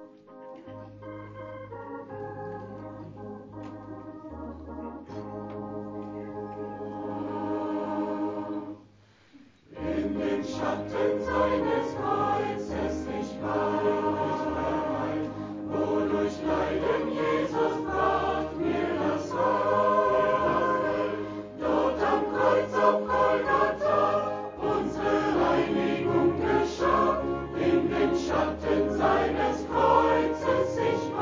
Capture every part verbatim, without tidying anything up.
In den Schatten seines Kreuzes ich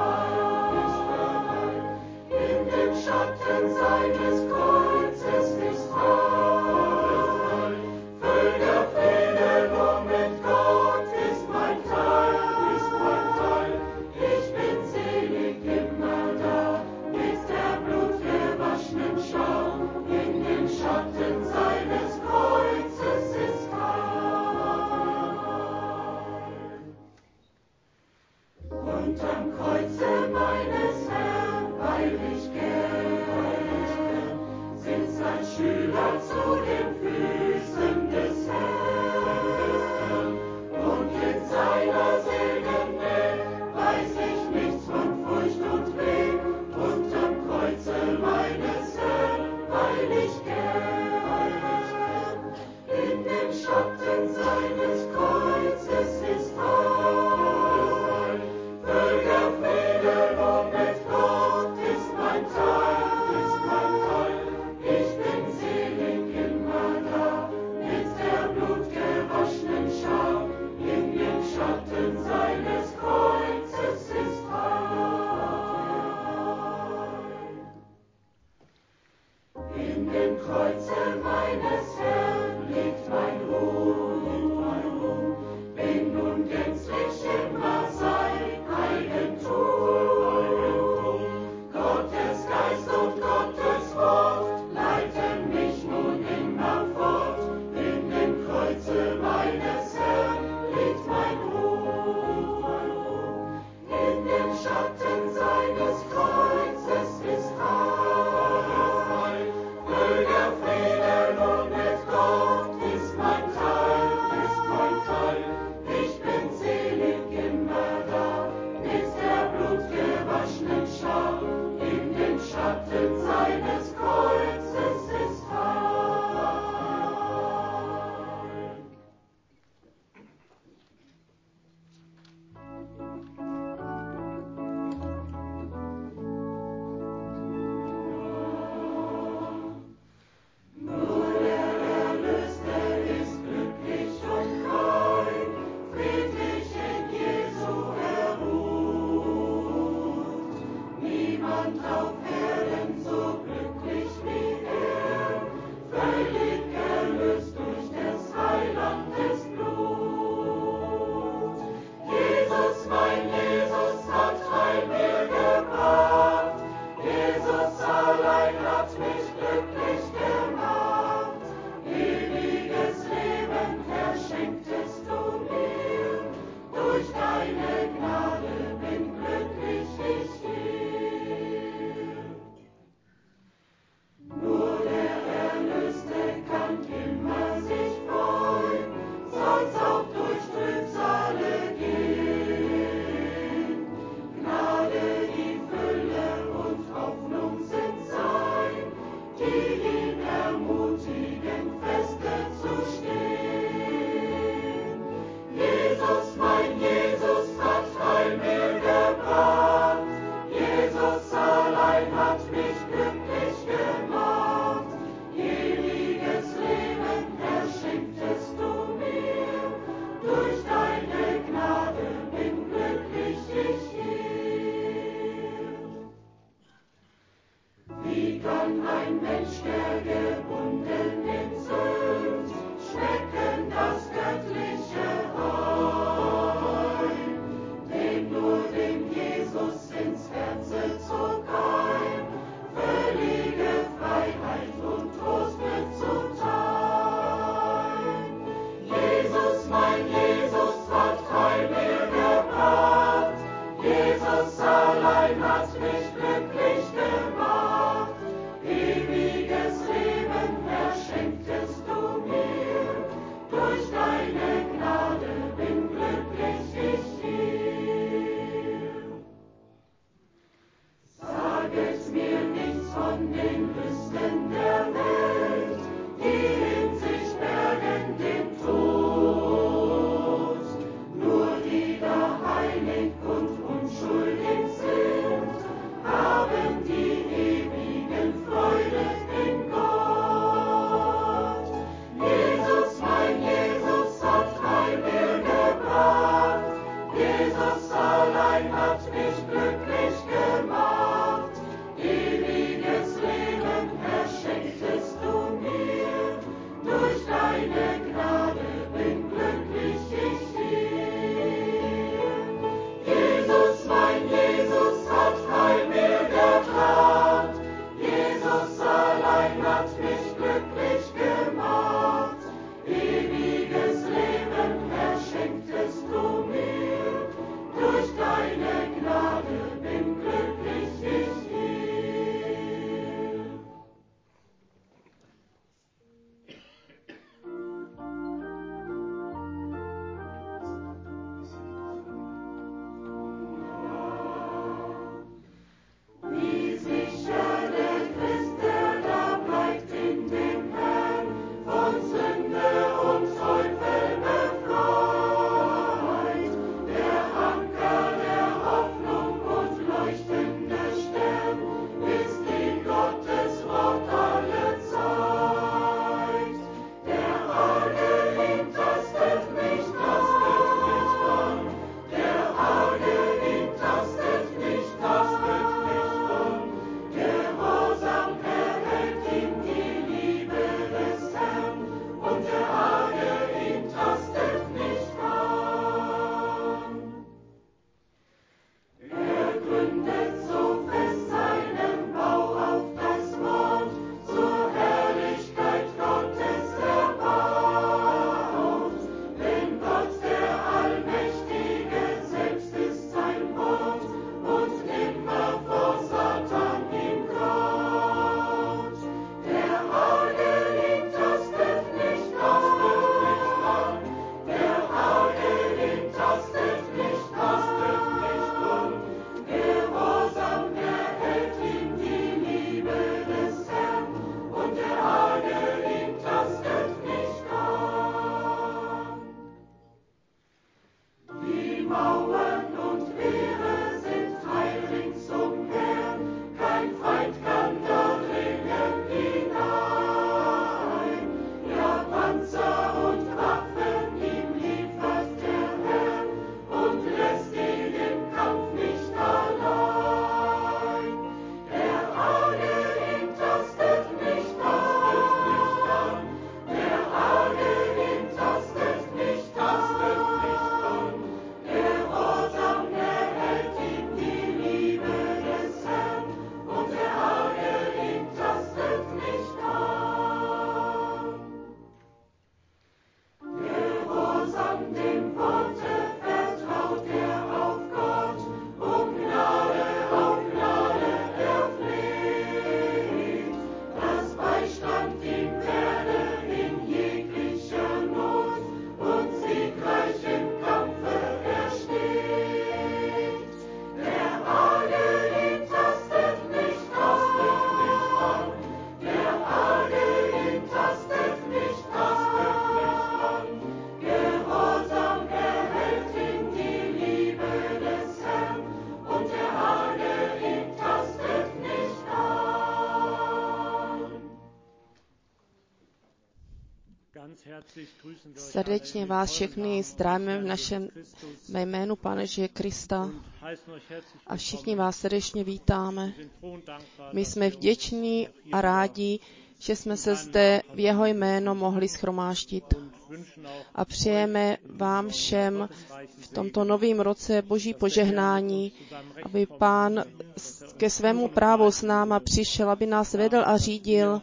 Srdečně vás všechny zdravíme v našem ve jménu Pána Ježíše Krista a všichni vás srdečně vítáme. My jsme vděční a rádi, že jsme se zde v jeho jméno mohli shromáždit. A přejeme vám všem v tomto novém roce Boží požehnání, aby Pán ke svému právu s náma přišel, aby nás vedl a řídil,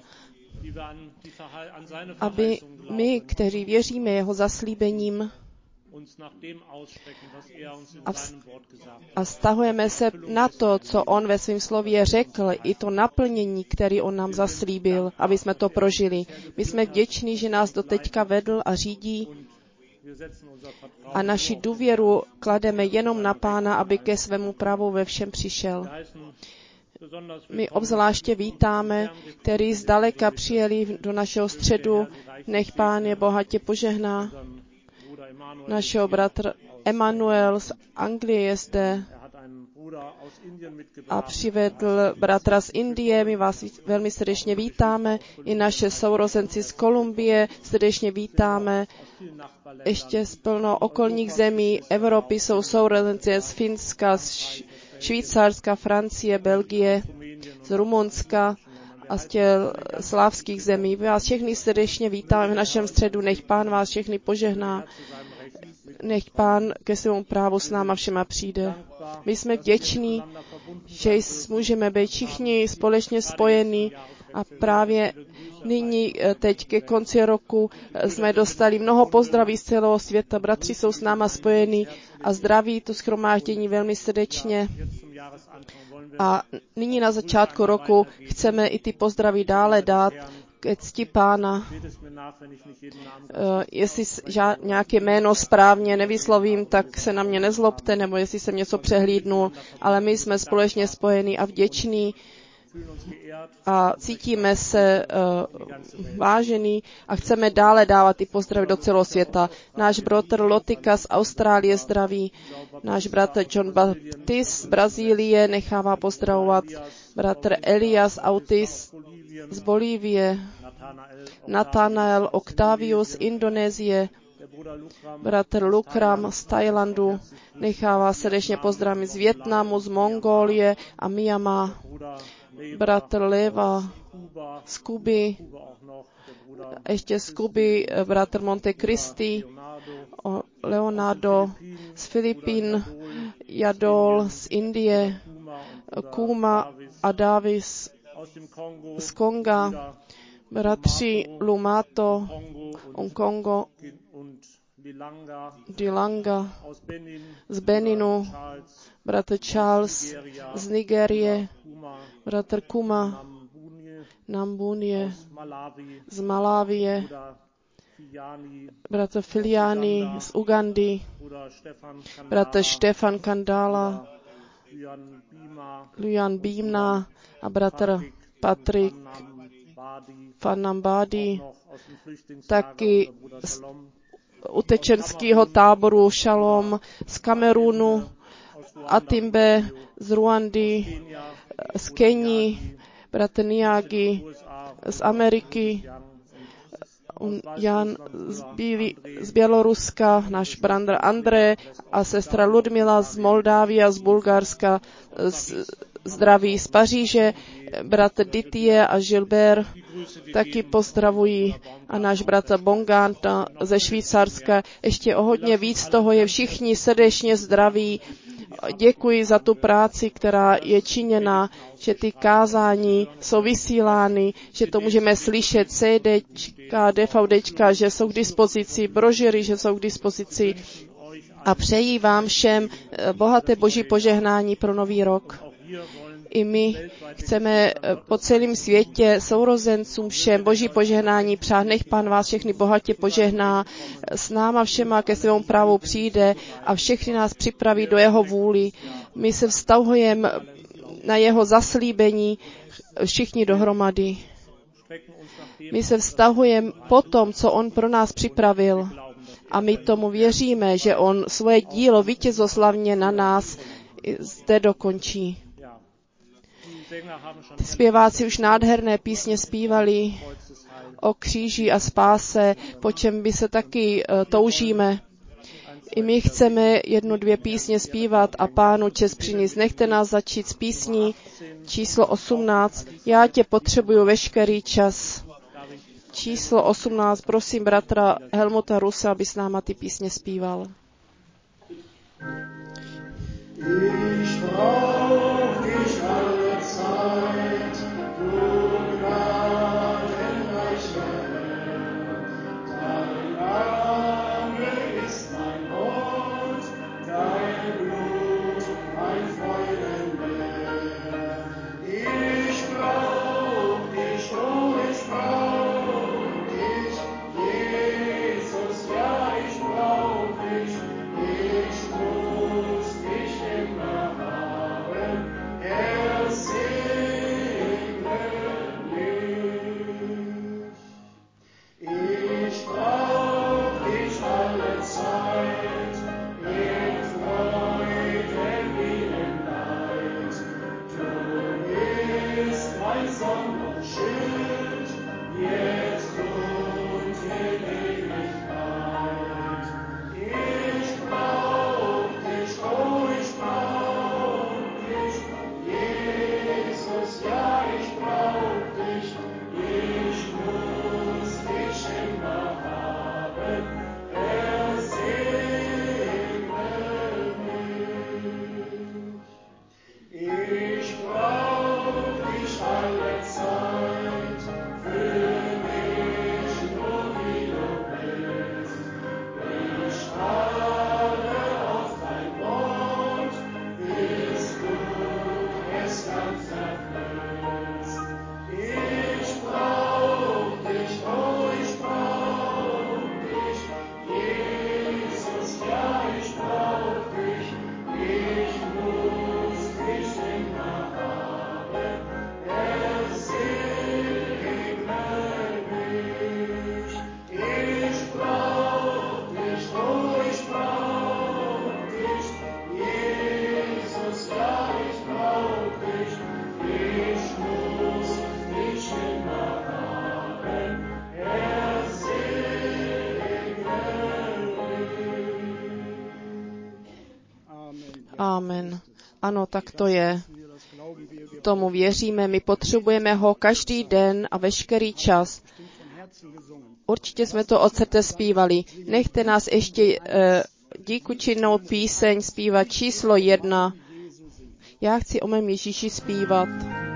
aby my, kteří věříme jeho zaslíbením a, vz, a vztahujeme se na to, co on ve svém slově řekl, i to naplnění, které on nám zaslíbil, aby jsme to prožili. My jsme vděční, že nás doteďka vedl a řídí a naši důvěru klademe jenom na Pána, aby ke svému právu ve všem přišel. My obzvláště vítáme, který zdaleka přijeli do našeho středu. Nech Pán je bohatě požehná. Našeho bratra Emanuel z Anglie je zde a přivedl bratra z Indie. My vás velmi srdečně vítáme. I naše sourozenci z Kolumbie srdečně vítáme. Ještě z plno okolních zemí Evropy jsou sourozenci z Finska, z Švýcarska, Francie, Belgie, z Rumunska a z těch slávských zemí. My vás všechny srdečně vítáme v našem středu. Nech Pán vás všechny požehná. Nech Pán ke svému právu s náma všema přijde. My jsme vděční, že můžeme být všichni společně spojení a právě nyní, teď ke konci roku, jsme dostali mnoho pozdraví z celého světa. Bratři jsou s náma spojení a zdraví to shromáždění velmi srdečně. A nyní na začátku roku chceme i ty pozdraví dále dát ke cti Pána. Uh, jestli žád, nějaké jméno správně nevyslovím, tak se na mě nezlobte, nebo jestli jsem něco přehlídnul, ale my jsme společně spojení a vděční a cítíme se uh, vážený a chceme dále dávat ty pozdravy do celého světa. Náš bratr Lotika z Austrálie zdraví, náš bratr John Baptist z Brazílie nechává pozdravovat, bratr Elias Autis z Bolívie, Nathanael Octavius z Indonésie, bratr Lukram z Thailandu nechává srdečně pozdravit z Vietnamu, z Mongolie a Myanmar, bratr Leva z Kuby, ještě z Kuby bratr Monte Cristi, Leonardo z Filipín, Jadol z Indie, Kuma a Davis z Konga, bratři Lumato, Kongo, Dilanga z Beninu, bratr Charles z Nigérie, bratr Kuma Nambunie z Malávie, bratr Filiani z Ugandy, bratr Štefan Kandala, Lujan Bímna a bratr Patrik Fanambadi, taky z utečenského táboru Shalom z Kamerunu, Atimbe z Ruandy, z Keni, bratr Niagi z Ameriky, Jan z, Bíli, z Běloruska, náš bratr André a sestra Ludmila z Moldávie a z Bulgarska, z, zdraví z Paříže, bratr Ditie a Gilbert taky pozdravují a náš bratr Bonganta ze Švýcarska. Ještě o hodně víc toho je, všichni srdečně zdraví. Děkuji za tu práci, která je činěna, že ty kázání jsou vysílány, že to můžeme slyšet, CDčka, DVDčka, že jsou k dispozici, brožury, že jsou k dispozici. A přeji vám všem bohaté Boží požehnání pro nový rok. I my chceme po celém světě sourozencům všem Boží požehnání přát. Nech Pán vás všechny bohatě požehná, s náma všema ke svému právu přijde a všechny nás připraví do jeho vůli. My se vztahujeme na jeho zaslíbení všichni dohromady. My se vztahujeme po tom, co on pro nás připravil. A my tomu věříme, že on svoje dílo vítězoslavně na nás zde dokončí. Ty zpěváci už nádherné písně zpívali o kříži a spáse, po čem by se taky uh, toužíme. I my chceme jednu, dvě písně zpívat a Pánu čest přinést. Nechte nás začít s písní číslo osmnáct. Já tě potřebuju veškerý čas. Číslo osmnáct. Prosím bratra Helmuta Ruse, aby s náma ty písně zpíval. Ich brauch dich alle Zeit, du gnadenreicher Herr. Dein Name ist mein Hort, dein Blut mein Freudenmeer. Ich brauch dich, oh, ich brauch dich, Jesus, ja, ich brauch dich, ich muss dich immer haben, Herr, segne mich. Ich brauch dich alle Zeit, in Freuden wie im Leid. Du bist mein Sonn und Schild, jetzt und in Ewigkeit. Ich brauch dich, oh, ich brauch dich, Jesus, ja, ich brauch dich, ich muss dich immer haben, Herr, segne mich. Ich brauch dich alle Zeit, für mich nur wie du bist. Ich harre auf dein Wort, bis du es ganz erfüllst. Ich brauch dich, oh, ich brauch dich, Jesus, ja, ich brauch dich, ich muss dich immer haben, Herr, segne mich. Ich brauch dich, oh, ich brauch dich, Jesus, ja, ich brauch dich, ich muss dich immer haben, Herr, segne mich. Amen. Ano, tak to je. Tomu věříme, my potřebujeme ho každý den a veškerý čas. Určitě jsme to od srdce zpívali. Nechte nás ještě eh, díku činnou píseň zpívat číslo jedna. Já chci o mém Ježíši zpívat.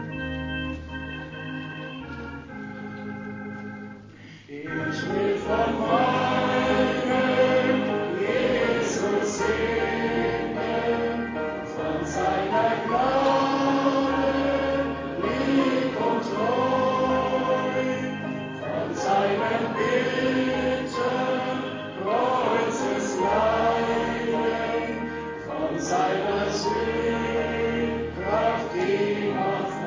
Ich will von meinem Jesus singen, von seiner Gnade, lieb und treu, von seinen Bitten, Kreuzesleiden, von seiner Sühnkraft, die noch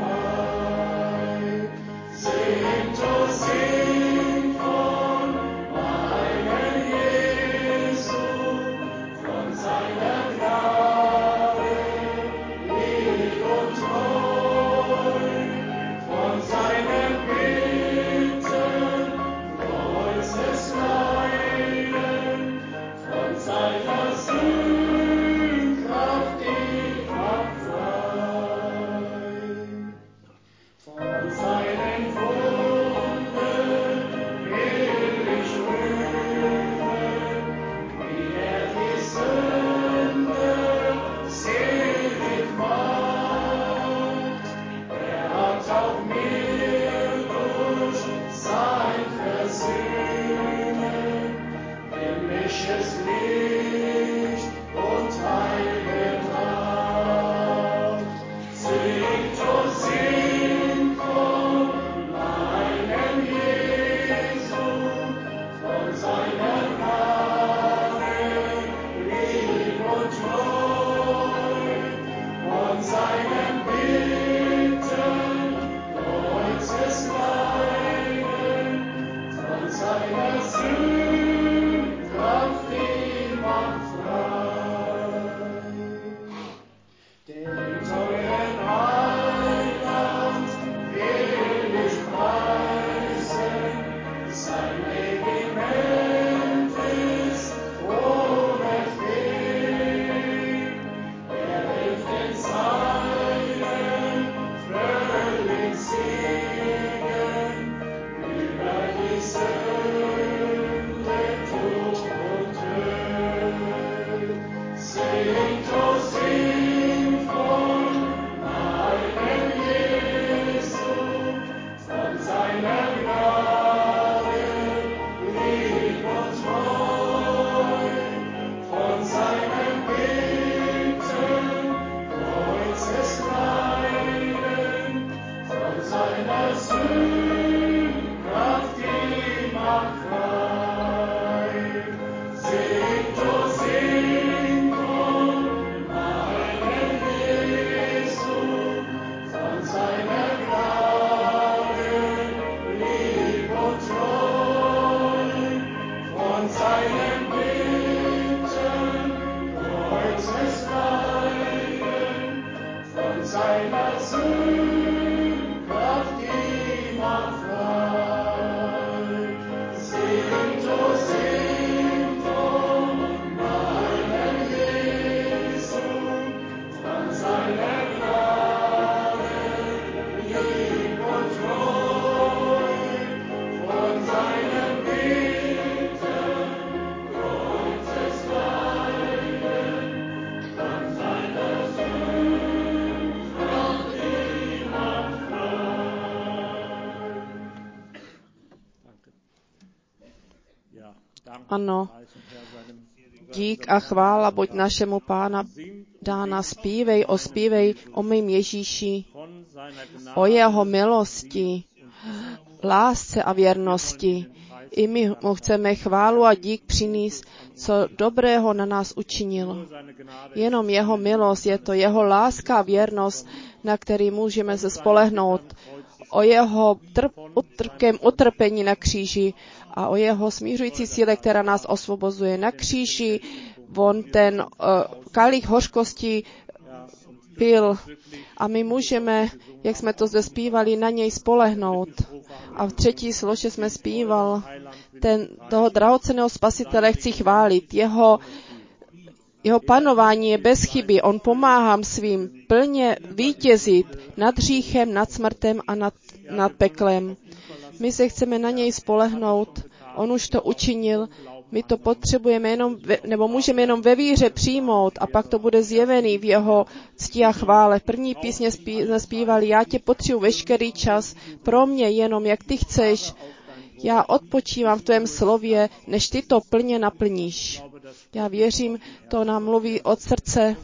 Ano, dík a chvála buď našemu Pána dána, zpívej, ospívej o mým Ježíši, o jeho milosti, lásce a věrnosti. I my mu chceme chválu a dík přinést, co dobrého na nás učinil. Jenom jeho milost, je to jeho láska a věrnost, na který můžeme se spolehnout. O jeho trp, utrpkém utrpení na kříži a o jeho smířující síle, která nás osvobozuje. Na kříži on ten uh, kalich hořkosti pil a my můžeme, jak jsme to zde zpívali, na něj spolehnout. A v třetí slože jsme zpíval, ten, toho drahocenného spasitele chci chválit. Jeho, jeho panování je bez chyby. On pomáhá svým plně vítězit nad hříchem, nad smrtem a nad, nad peklem. My se chceme na něj spolehnout. On už to učinil. My to potřebujeme jenom, ve, nebo můžeme jenom ve víře přijmout a pak to bude zjevený v jeho cti a chvále. V první písně spí, zpívali, já tě potřebuji veškerý čas, pro mě jenom, jak ty chceš. Já odpočívám v tvém slově, než ty to plně naplníš. Já věřím, to nám mluví od srdce,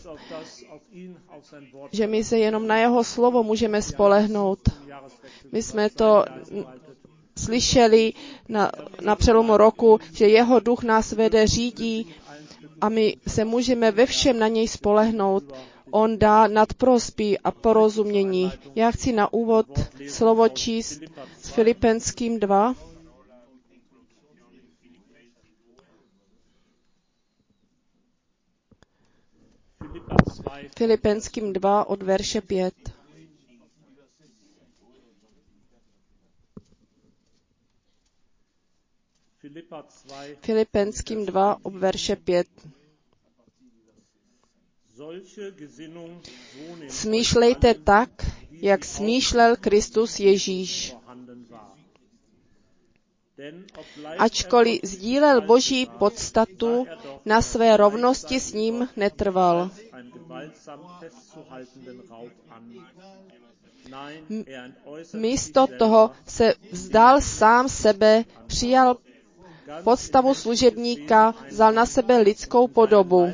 že my se jenom na jeho slovo můžeme spolehnout. My jsme to slyšeli na, na přelomu roku, že jeho duch nás vede, řídí a my se můžeme ve všem na něj spolehnout. On dá nadprosby a porozumění. Já chci na úvod slovo číst s Filipenským dva. Filipenským dva od verše pět. Filipenským dva od verše pět. Smýšlejte tak, jak smýšlel Kristus Ježíš. Ačkoliv sdílel Boží podstatu, na své rovnosti s ním netrval. M- místo toho se vzdal sám sebe, přijal podstavu služebníka, vzal na sebe lidskou podobu.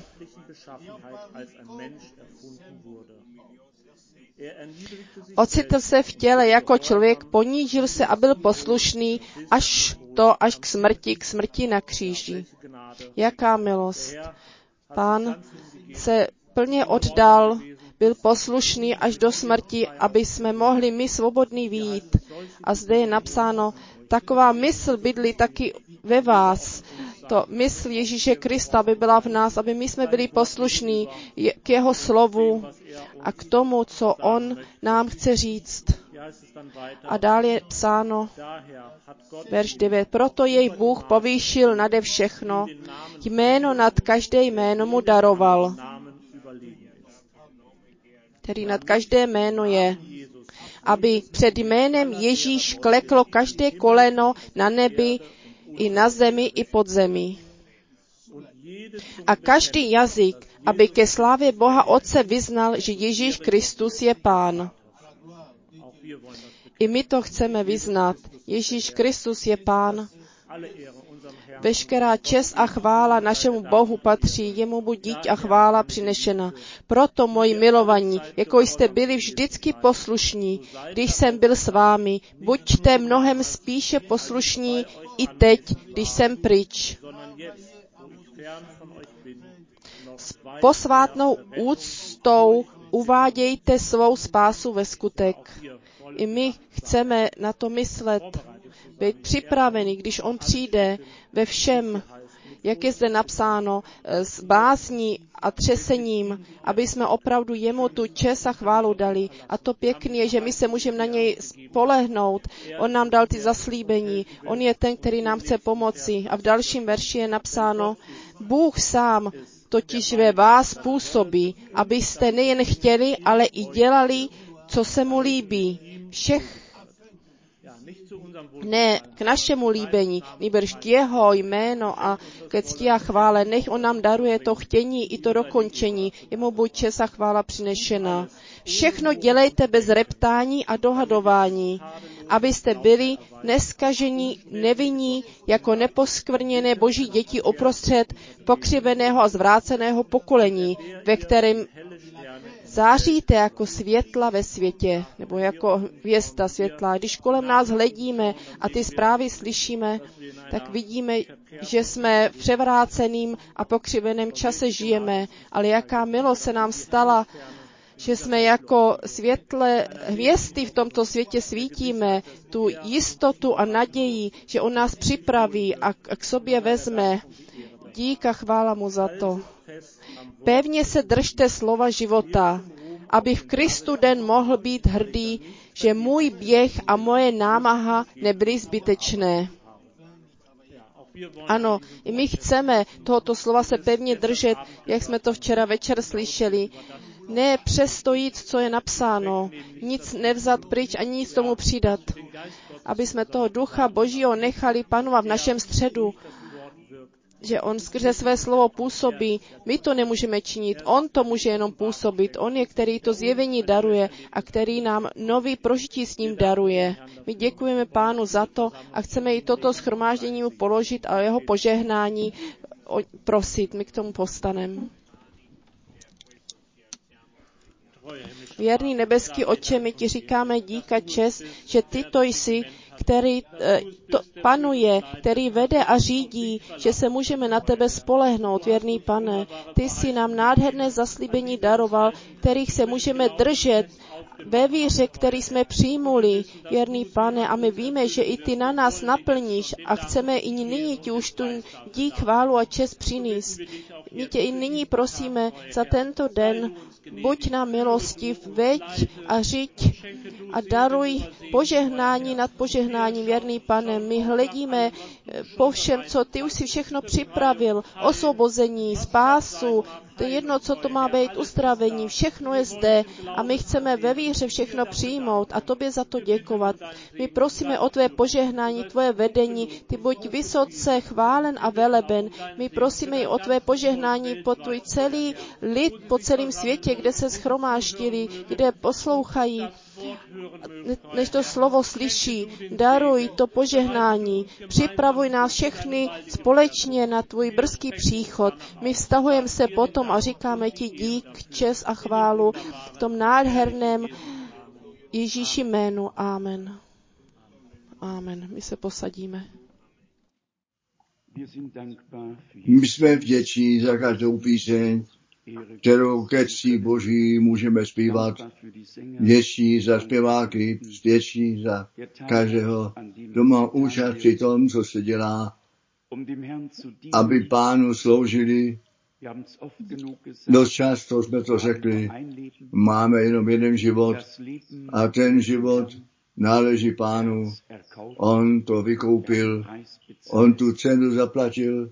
Ocitl se v těle jako člověk, ponížil se a byl poslušný až to, až k smrti, k smrti na kříži. Jaká milost. Pán se plně oddal, byl poslušný až do smrti, aby jsme mohli my svobodní vyjít. A zde je napsáno, taková mysl bydlí taky ve vás. To mysl Ježíše Krista by byla v nás, aby my jsme byli poslušní k jeho slovu a k tomu, co on nám chce říct. A dál je psáno, verš devět, proto jej Bůh povýšil nade všechno, jméno nad každé jméno mu daroval, který nad každé jméno je, aby před jménem Ježíš kleklo každé koleno na nebi, i na zemi, i pod zemi. A každý jazyk, aby ke slávě Boha Otce vyznal, že Ježíš Kristus je Pán. I my to chceme vyznat. Ježíš Kristus je Pán. Veškerá čest a chvála našemu Bohu patří, jemu buď dík a chvála přinešena. Proto, moji milovaní, jako jste byli vždycky poslušní, když jsem byl s vámi, buďte mnohem spíše poslušní i teď, když jsem pryč. S posvátnou úctou uvádějte svou spásu ve skutek. I my chceme na to myslet, být připravený, když on přijde ve všem, jak je zde napsáno, s básní a třesením, aby jsme opravdu jemu tu čest a chválu dali. A to pěkný je, že my se můžeme na něj spolehnout. On nám dal ty zaslíbení. On je ten, který nám chce pomoci. A v dalším verši je napsáno, Bůh sám totiž ve vás působí, abyste nejen chtěli, ale i dělali, co se mu líbí. Všech ne k našemu líbení, nýbrž k jeho jméno a ke cti a chvále. Nech on nám daruje to chtění i to dokončení. Jemu buď čest a chvála přinešena. Všechno dělejte bez reptání a dohadování, abyste byli neskažení, nevinní, jako neposkvrněné boží děti uprostřed pokřiveného a zvráceného pokolení, ve kterém záříte jako světla ve světě, nebo jako hvězda světla. Když kolem nás hledíme a ty zprávy slyšíme, tak vidíme, že jsme v převráceným a pokřiveném čase žijeme, ale jaká milost se nám stala, že jsme jako světle hvězdy v tomto světě svítíme, tu jistotu a naději, že on nás připraví a k sobě vezme. Dík a chvála mu za to. Pevně se držte slova života, aby v Kristu den mohl být hrdý, že můj běh a moje námaha nebyly zbytečné. Ano, i my chceme tohoto slova se pevně držet, jak jsme to včera večer slyšeli. Ne přestojít, co je napsáno, nic nevzat pryč ani nic tomu přidat. Aby jsme toho ducha Božího nechali panovat v našem středu, že on skrze své slovo působí. My to nemůžeme činit, on to může jenom působit. On je, který to zjevení daruje a který nám nový prožití s ním daruje. My děkujeme Pánu za to a chceme i toto shromáždění mu položit a jeho požehnání prosit. My k tomu povstaneme. Věrný nebeský Otče, my ti říkáme dík a čest, že ty to jsi, který to panuje, který vede a řídí, že se můžeme na tebe spolehnout, věrný Pane. Ty jsi nám nádherné zaslíbení daroval, kterých se můžeme držet ve víře, který jsme přijmuli, věrný Pane, a my víme, že i ty na nás naplníš a chceme i nyní ti už tu dík, chválu a čest přinést. My tě i nyní prosíme za tento den, buď nám milostiv, veď a řiď a daruj požehnání nad požehnáním, věrný Pane. My hledíme po všem, co ty už si všechno připravil, osvobození, spásu, to je jedno, co to má být, uzdravení, všechno je zde a my chceme ve víře všechno přijmout a tobě za to děkovat. My prosíme o tvé požehnání, tvoje vedení, ty buď vysoce chválen a veleben. My prosíme i o tvé požehnání po tvůj celý lid po celém světě, kde se shromáždili, kde poslouchají, než to slovo slyší. Daruj to požehnání, připravuj nás všechny společně na tvůj brzký příchod. My vztahujeme se potom a říkáme ti dík, čest a chválu v tom nádherném Ježíši jménu. Amen. Amen. My se posadíme. My jsme vděční za každou píseň, kterou ke cti Boží můžeme zpívat. Vděční za zpěváky, vděční za každého, kdo má účast při tom, co se dělá, aby Pánu sloužili. Dost často jsme to řekli, máme jenom jeden život a ten život náleží Pánu. On to vykoupil, on tu cenu zaplatil.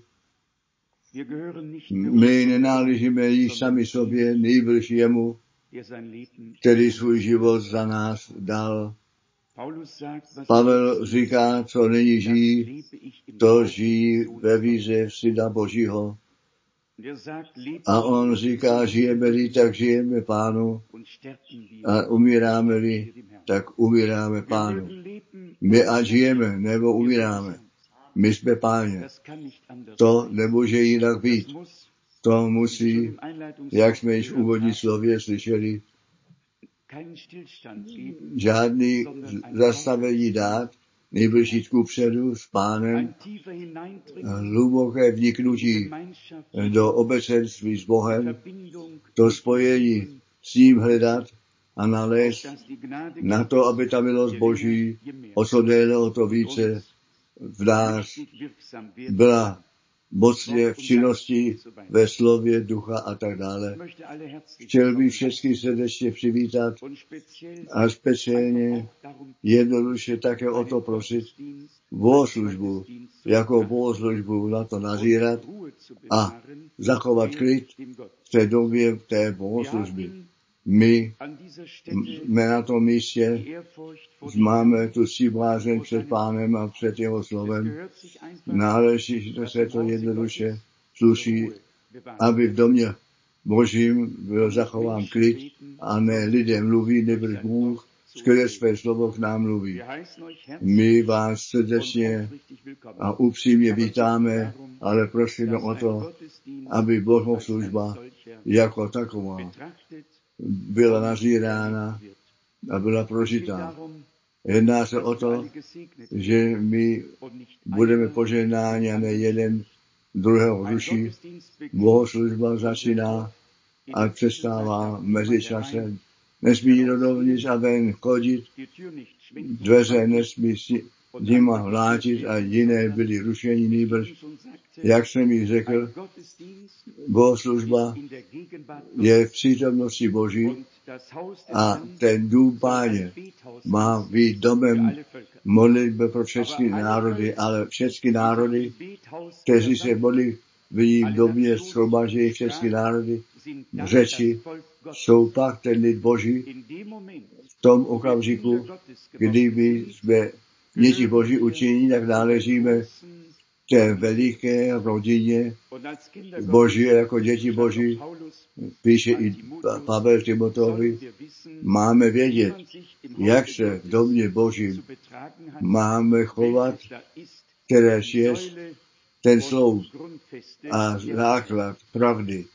My nenáležíme již sami sobě, nejbrž jemu, který svůj život za nás dal. Pavel říká, co není žijí, to žijí ve víře v Syna Božího. A on říká, žijeme-li, tak žijeme Pánu a umíráme-li, tak umíráme Pánu. My ať žijeme, nebo umíráme. My jsme Páně. To nemůže jinak být. To musí, jak jsme již v úvodní slově slyšeli, žádný zastavení dát, nejbrž jít kupředu s Pánem, hluboké vniknutí do obecenství s Bohem, to spojení s ním hledat a nalézt na to, aby ta milost Boží o co déle, o to více v nás byla mocně v činnosti, ve slově, ducha a tak dále. Chtěl bych všechny srdečně přivítat a speciálně jednoduše také o to prosit bohoslužbu, jako bohoslužbu na to nazírat a zachovat klid v té době té bohoslužby. My jsme na tom místě, máme tu ctibázeň před Pánem a před jeho slovem. Náleží, že se to jednoduše sluší, aby v domě Božím byl zachován klid a ne lidé mluví, nebyl Bůh skrze své slovo k nám mluví. My vás srdečně a upřímně vítáme, ale prosíme o to, aby bohoslužba jako taková byla nazírána a byla prožitá. Jedná se o to, že my budeme požehnáni a ne jeden druhého ruší. Bohoslužba začíná a přestává mezi časem. Nesmí jít dovnitř a ven chodit, dveře nesmí s nima vlátit a jiné byly rušení nýbrž. Jak jsem jich řekl, bohoslužba je v přítomnosti Boží a ten dům Páně má být domem modlitby pro všechny národy, ale všechny národy, kteří se modlí v domě shromaždění všechny národy, řeči, jsou pak ten lid Boží v tom okamžiku, kdy my jsme děti Boží učinění, tak náležíme té veliké rodině Boží jako děti Boží, píše i Pavel Timoteovi, máme vědět, jak se v domě Božím máme chovat, kteréž je ten sloup a základ pravdy.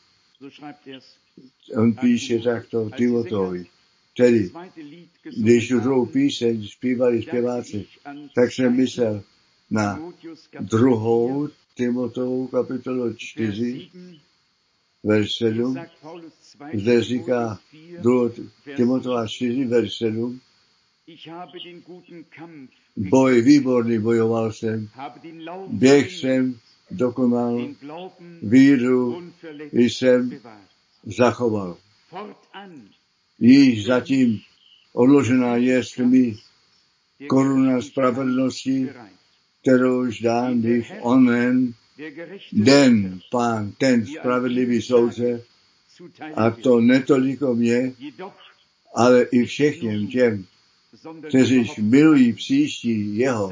On píše takto Timoteovi. Tedy, když tu druhou píseň zpívali zpěváci, tak jsem myslel na druhou Timoteovu kapitolu čtyři, verš sedm. Zde říká druhá Timotova čtyři, verš sedm. Boj výborný bojoval jsem, běh jsem dokonal, víru jsem zachoval. Již zatím odložená je mi koruna spravedlnosti, kterou už dán v onen den Pán, ten spravedlivý soudce, a to netoliko mě, ale i všechněm těm, kteří milují příští jeho.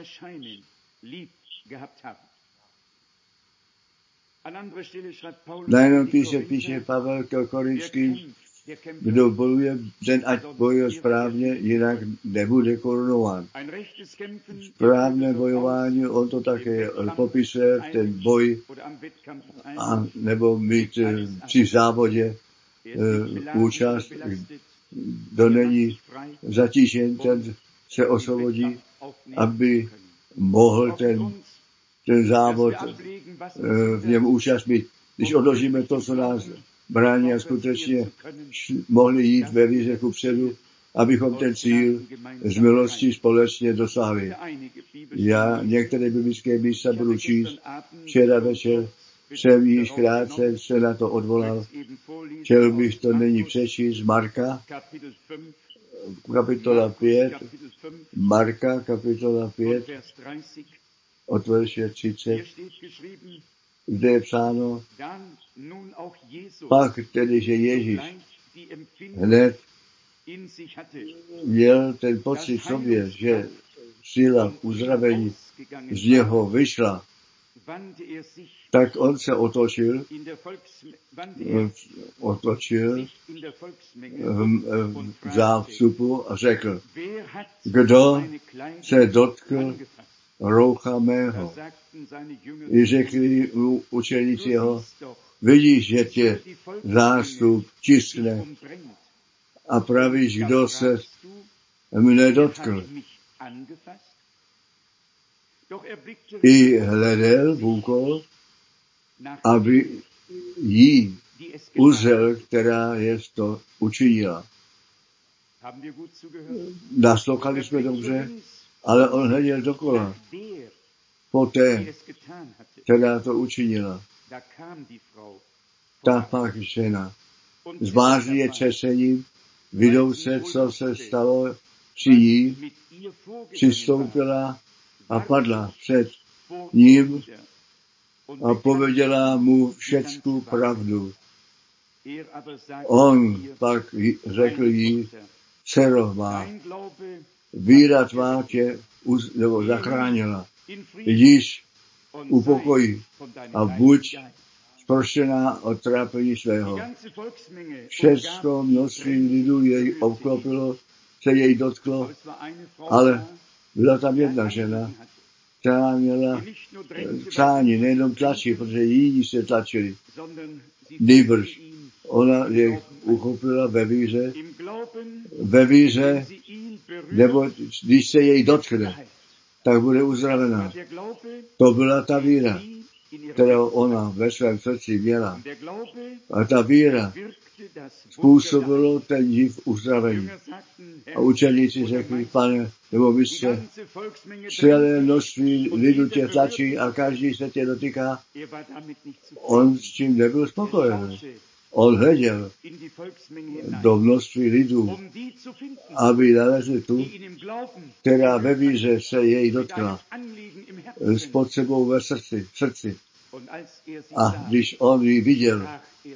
Na jinou píše, píše Pavel k Korinským, kdo bojuje, ten ať bojuje správně, jinak nebude korunován. Správné bojování, on to také popisuje, ten boj, a nebo mít při závodě uh, účast, kdo není zatížen, ten se osvobodí, aby mohl ten, ten závod uh, v něm účastnit. Když odložíme to, co nás brání a skutečně mohli jít ve víře kupředu, abychom ten cíl z milostí společně dosáhli. Já některé biblické místa budu číst. Včera večer jsem již krátce se na to odvolal. Chtěl bych to nyní přečíst z Marka, kapitola pět, Marka, kapitola pět, od verše třicet, kde je psáno, pak tedy, že Ježíš hned měl ten pocit v sobě, že síla uzdravení z něho vyšla, tak on se otočil, otočil v zástupu a řekl, kdo se dotkl roucha mého. I řekli učeníci jeho, vidíš, že tě zástup tiskne a pravíš, kdo se mne dotkl. I hledal v úkol, aby jí uzřel, která je to učinila. Naslouchali jsme dobře, ale on hleděl dokola. Poté, která to učinila, ta pak žena zváží je třesením, vidou se, co se stalo při ní, přistoupila a padla před ním a pověděla mu všecku pravdu. On pak řekl jí, dcero má, víra tvá tě uz, nebo zachránila. Jdíš upokojí a buď zproštěná od trápení svého. Všecko množství lidů jej obklopilo, se jej dotklo, ale byla tam jedna žena, která měla přání, nejenom tlačit, protože jiní se tlačili. Nýbrž ona je uchopila ve víře, ve víře, nebo když se jej dotkne, tak bude uzdravená. To byla ta víra, kterou ona ve svém srdci měla. A ta víra způsobilo ten div uzdravení. A učeníci řekli, pane, nebo mistře, celé množství lidu tě tlačí a každý se tě dotýká. On s tím nebyl spokojený. On hleděl do množství lidů, aby nalezli tu, která ve víře se jej dotkla, s potřebou ve srdci, v srdci. A když on ji viděl,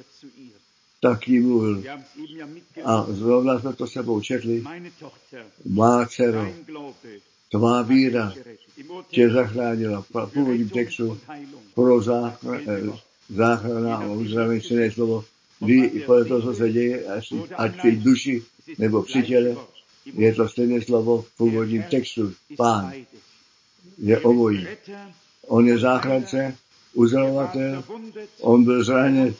tak jí mluvil. A zrovna jsme to sebou četli. Má dcero, tvá víra tě zachránila. V původním textu pro záchrana a uzdravení silné slovo. Ví podle toho, co se děje, ať při duši nebo při těle, je to stejné slovo v původním textu. Pán je obojí. On je záchránce, uzdravovatel, on byl zraněn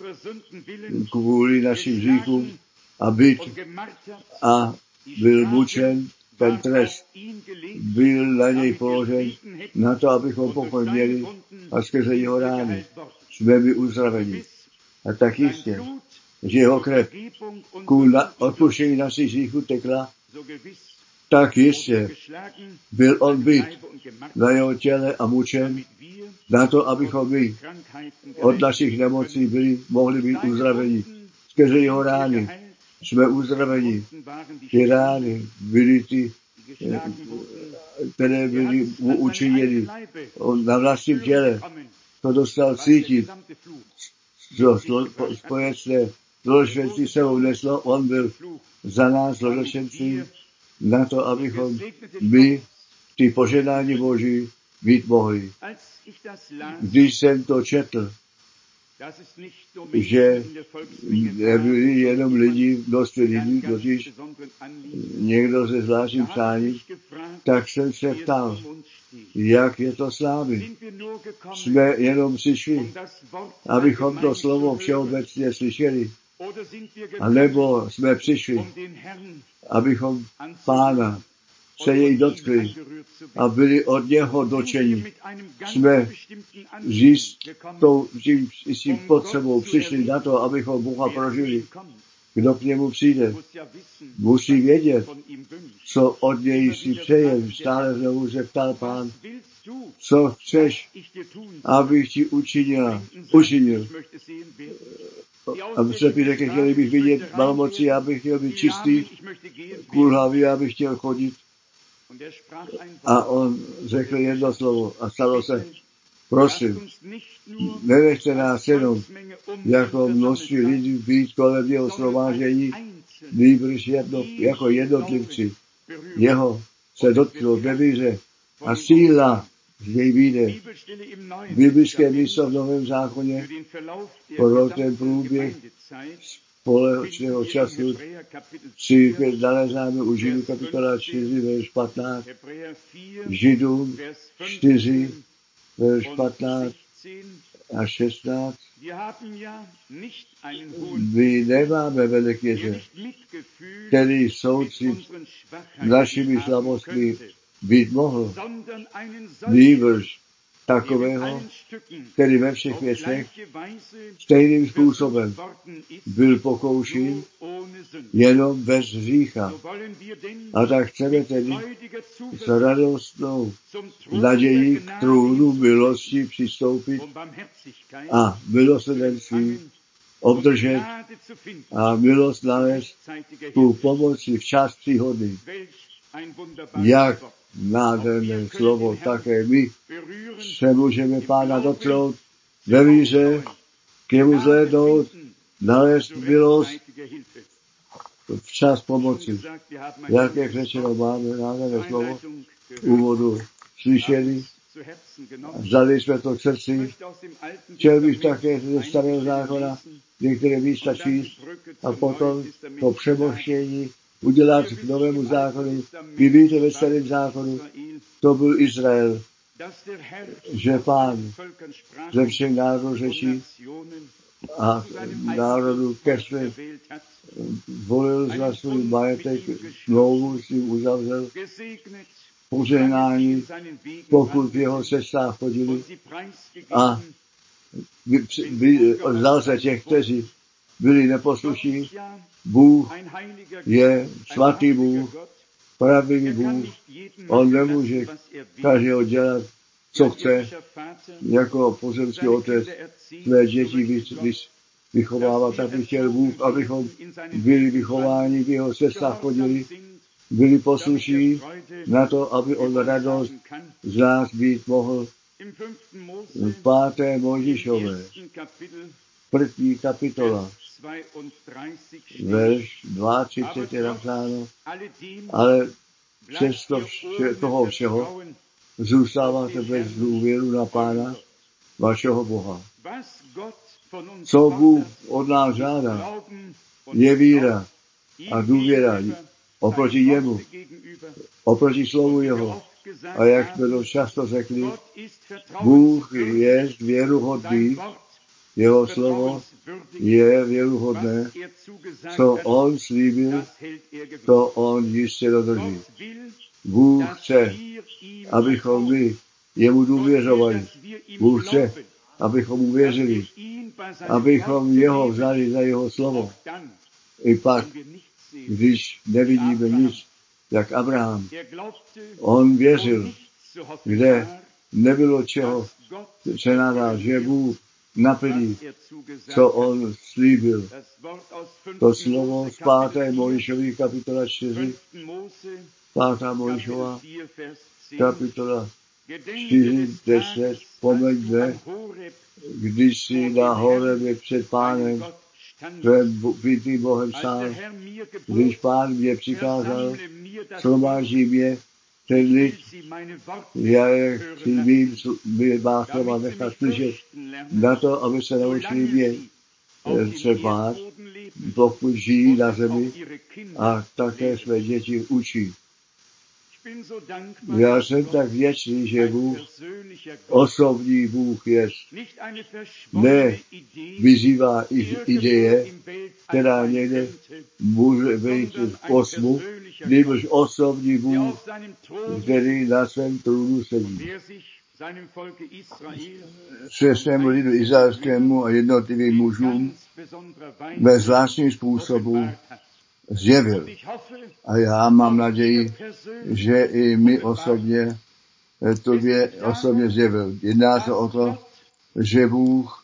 kvůli našim hříchům a byt a byl mučen, ten trest byl na něj položen na to, abychom pokoj měli a skrze jeho rány jsme my uzdraveni. A tak jistě, že jeho krev kvůli odpuštění našich hříchů tekla, tak jistě byl on byt na jeho těle a mučen na to, abychom my od našich nemocí byli, mohli být uzdraveni. Skrze jeho rány jsme uzdraveni. Ty rány byly ty, které byly mu učiněny. On na vlastním těle to dostal cítit. Spoječné zločenství sebou neslo, on byl za nás zločenství na to, abychom my ty požehnání Boží být mohli. Když jsem to četl, že nebyli jenom lidi, množství lidí, totiž někdo se zvláštním přáním, tak jsem se ptal, jak je to s námi. Jsme jenom přišli, abychom to slovo všeobecně slyšeli, anebo jsme přišli, abychom Pána se jej dotkli a byli od něho dočeni. Jsme s tím potřebou přišli na to, abychom Boha prožili. Kdo k němu přijde, musí vědět, co od něj si přeje. Stále znovu se ptal Pán, co chceš, abych ti učinil. učinil. Aby se mi řekl, chtěli bych vidět malomocí, já bych chtěl být čistý, kulhavý, já bych chtěl chodit. A on řekl jedno slovo a stalo se, prosím, nenechte nás jenom jako množství lidí být kolem jeho shromáždění, nýbrž jedno, jako jednotlivci. Jeho se dotklo ve víře a síla z něj vyjde. Biblické místo v Novém zákoně pro ten průběh společného času církev nalezáme u Židů kapitola čtyři, verš patnáct, Židům čtyři, verš patnáct a šestnáct. My nemáme velekněze, který soudci našimi slabostmi být mohl, nýbrž takového, který ve všech věcech stejným způsobem byl pokoušen jenom bez hřícha. A tak chceme tedy s radostnou nadějí k trůnu milosti přistoupit a milosrdenství obdržet a milost nalézt ku pomoci včas příhodný. Jak nádherné slovo, také my se můžeme Pána dotknout ve víře, k němu zhlédnout, nalézt milost, včas pomoci. Jak je řečeno, máme nádherné slovo úvodu slyšeli, vzali jsme to k srdci. Chtěl bych také ze starého zákona některé místa číst a potom to přemoštění udělat k novému zákonu. Vy víte ve starém zákonu, to byl Izrael, že Pán ze všech národů řečí a národu ke svým volil za svůj majetek, smlouvu s ním uzavřel, požehnání, pokud v jeho cestách chodili a vzdal se těch, kteří byli neposlušní. Bůh je svatý Bůh, pravý Bůh. On nemůže každého dělat, co chce, jako pozemský otec své děti vychovávat, aby chtěl Bůh, abychom byli vychováni, v jeho cestách chodili, byli poslušní na to, aby on radost z nás být mohl. V páté Mojžíšové, první kapitola, verš třicet dva je napsáno, ale přesto vše, toho všeho zůstáváte bez důvěru na Pána, vašeho Boha. Co Bůh od nás žádá, je víra a důvěra oproti jemu, oproti slovu jeho. A jak jsme to často řekli, Bůh je věruhodný, jeho slovo je věruhodné, co on slíbil, to on jistě dodrží. Bůh chce, abychom my jemu důvěřovali. Bůh chce, abychom mu věřili, abychom jeho vzali za jeho slovo. I pak, když nevidíme nic, jak Abraham, on věřil, kde nebylo čeho se nadá, že Bůh naplní, co on slíbil. To slovo z páté Mojžíšovy kapitola čtyři, pátá Mojžíšova kapitola čtyři, deset, vzpomeňte, když si na Horebě před Pánem, před bytým Bohem stál, když Pán mě přikázal, shromáždí mě ten lid, já je chci mým má slova nechat slyšet, na to, aby se naučili mě se bát, pokud žijí na zemi a také své děti učí. Já jsem tak vděčný, že Bůh, osobní Bůh je, ne vyzývá ideje, která někde může být v kosmu, nebož osobní Bůh, který na svém trůnu sedí. Svému lidu izraelskému a jednotlivým mužům ve zvláštním způsobu zjevil. A já mám naději, že i my osobně tobě osobně zjevil. Jedná se o to, že Bůh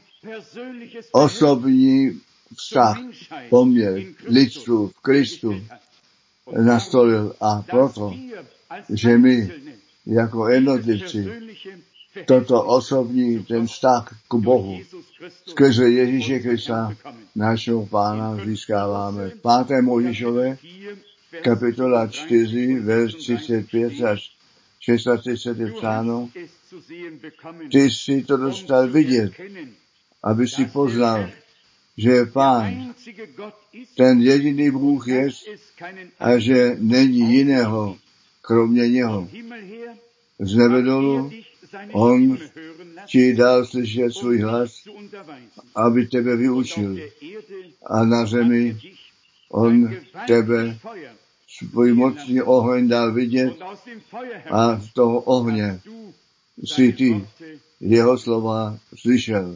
osobní vztah, poměr lidstvu v Kristu nastolil a proto, že my jako jednotlivci toto osobní ten vztah k Bohu skrze Ježíše Krista, našeho Pána, získáváme. V páté Mojžíšové, kapitola čtyři, verš třicet pět až třicet šest je psáno, ty jsi to dostal vidět, aby si poznal, že Pán, ten jediný Bůh je a že není jiného, kromě něho. Z nebe dolů on ti dal slyšet svůj hlas, aby tebe vyučil. A na zemi on tebe svůj mocný oheň dal vidět a z toho ohně si ty jeho slova slyšel.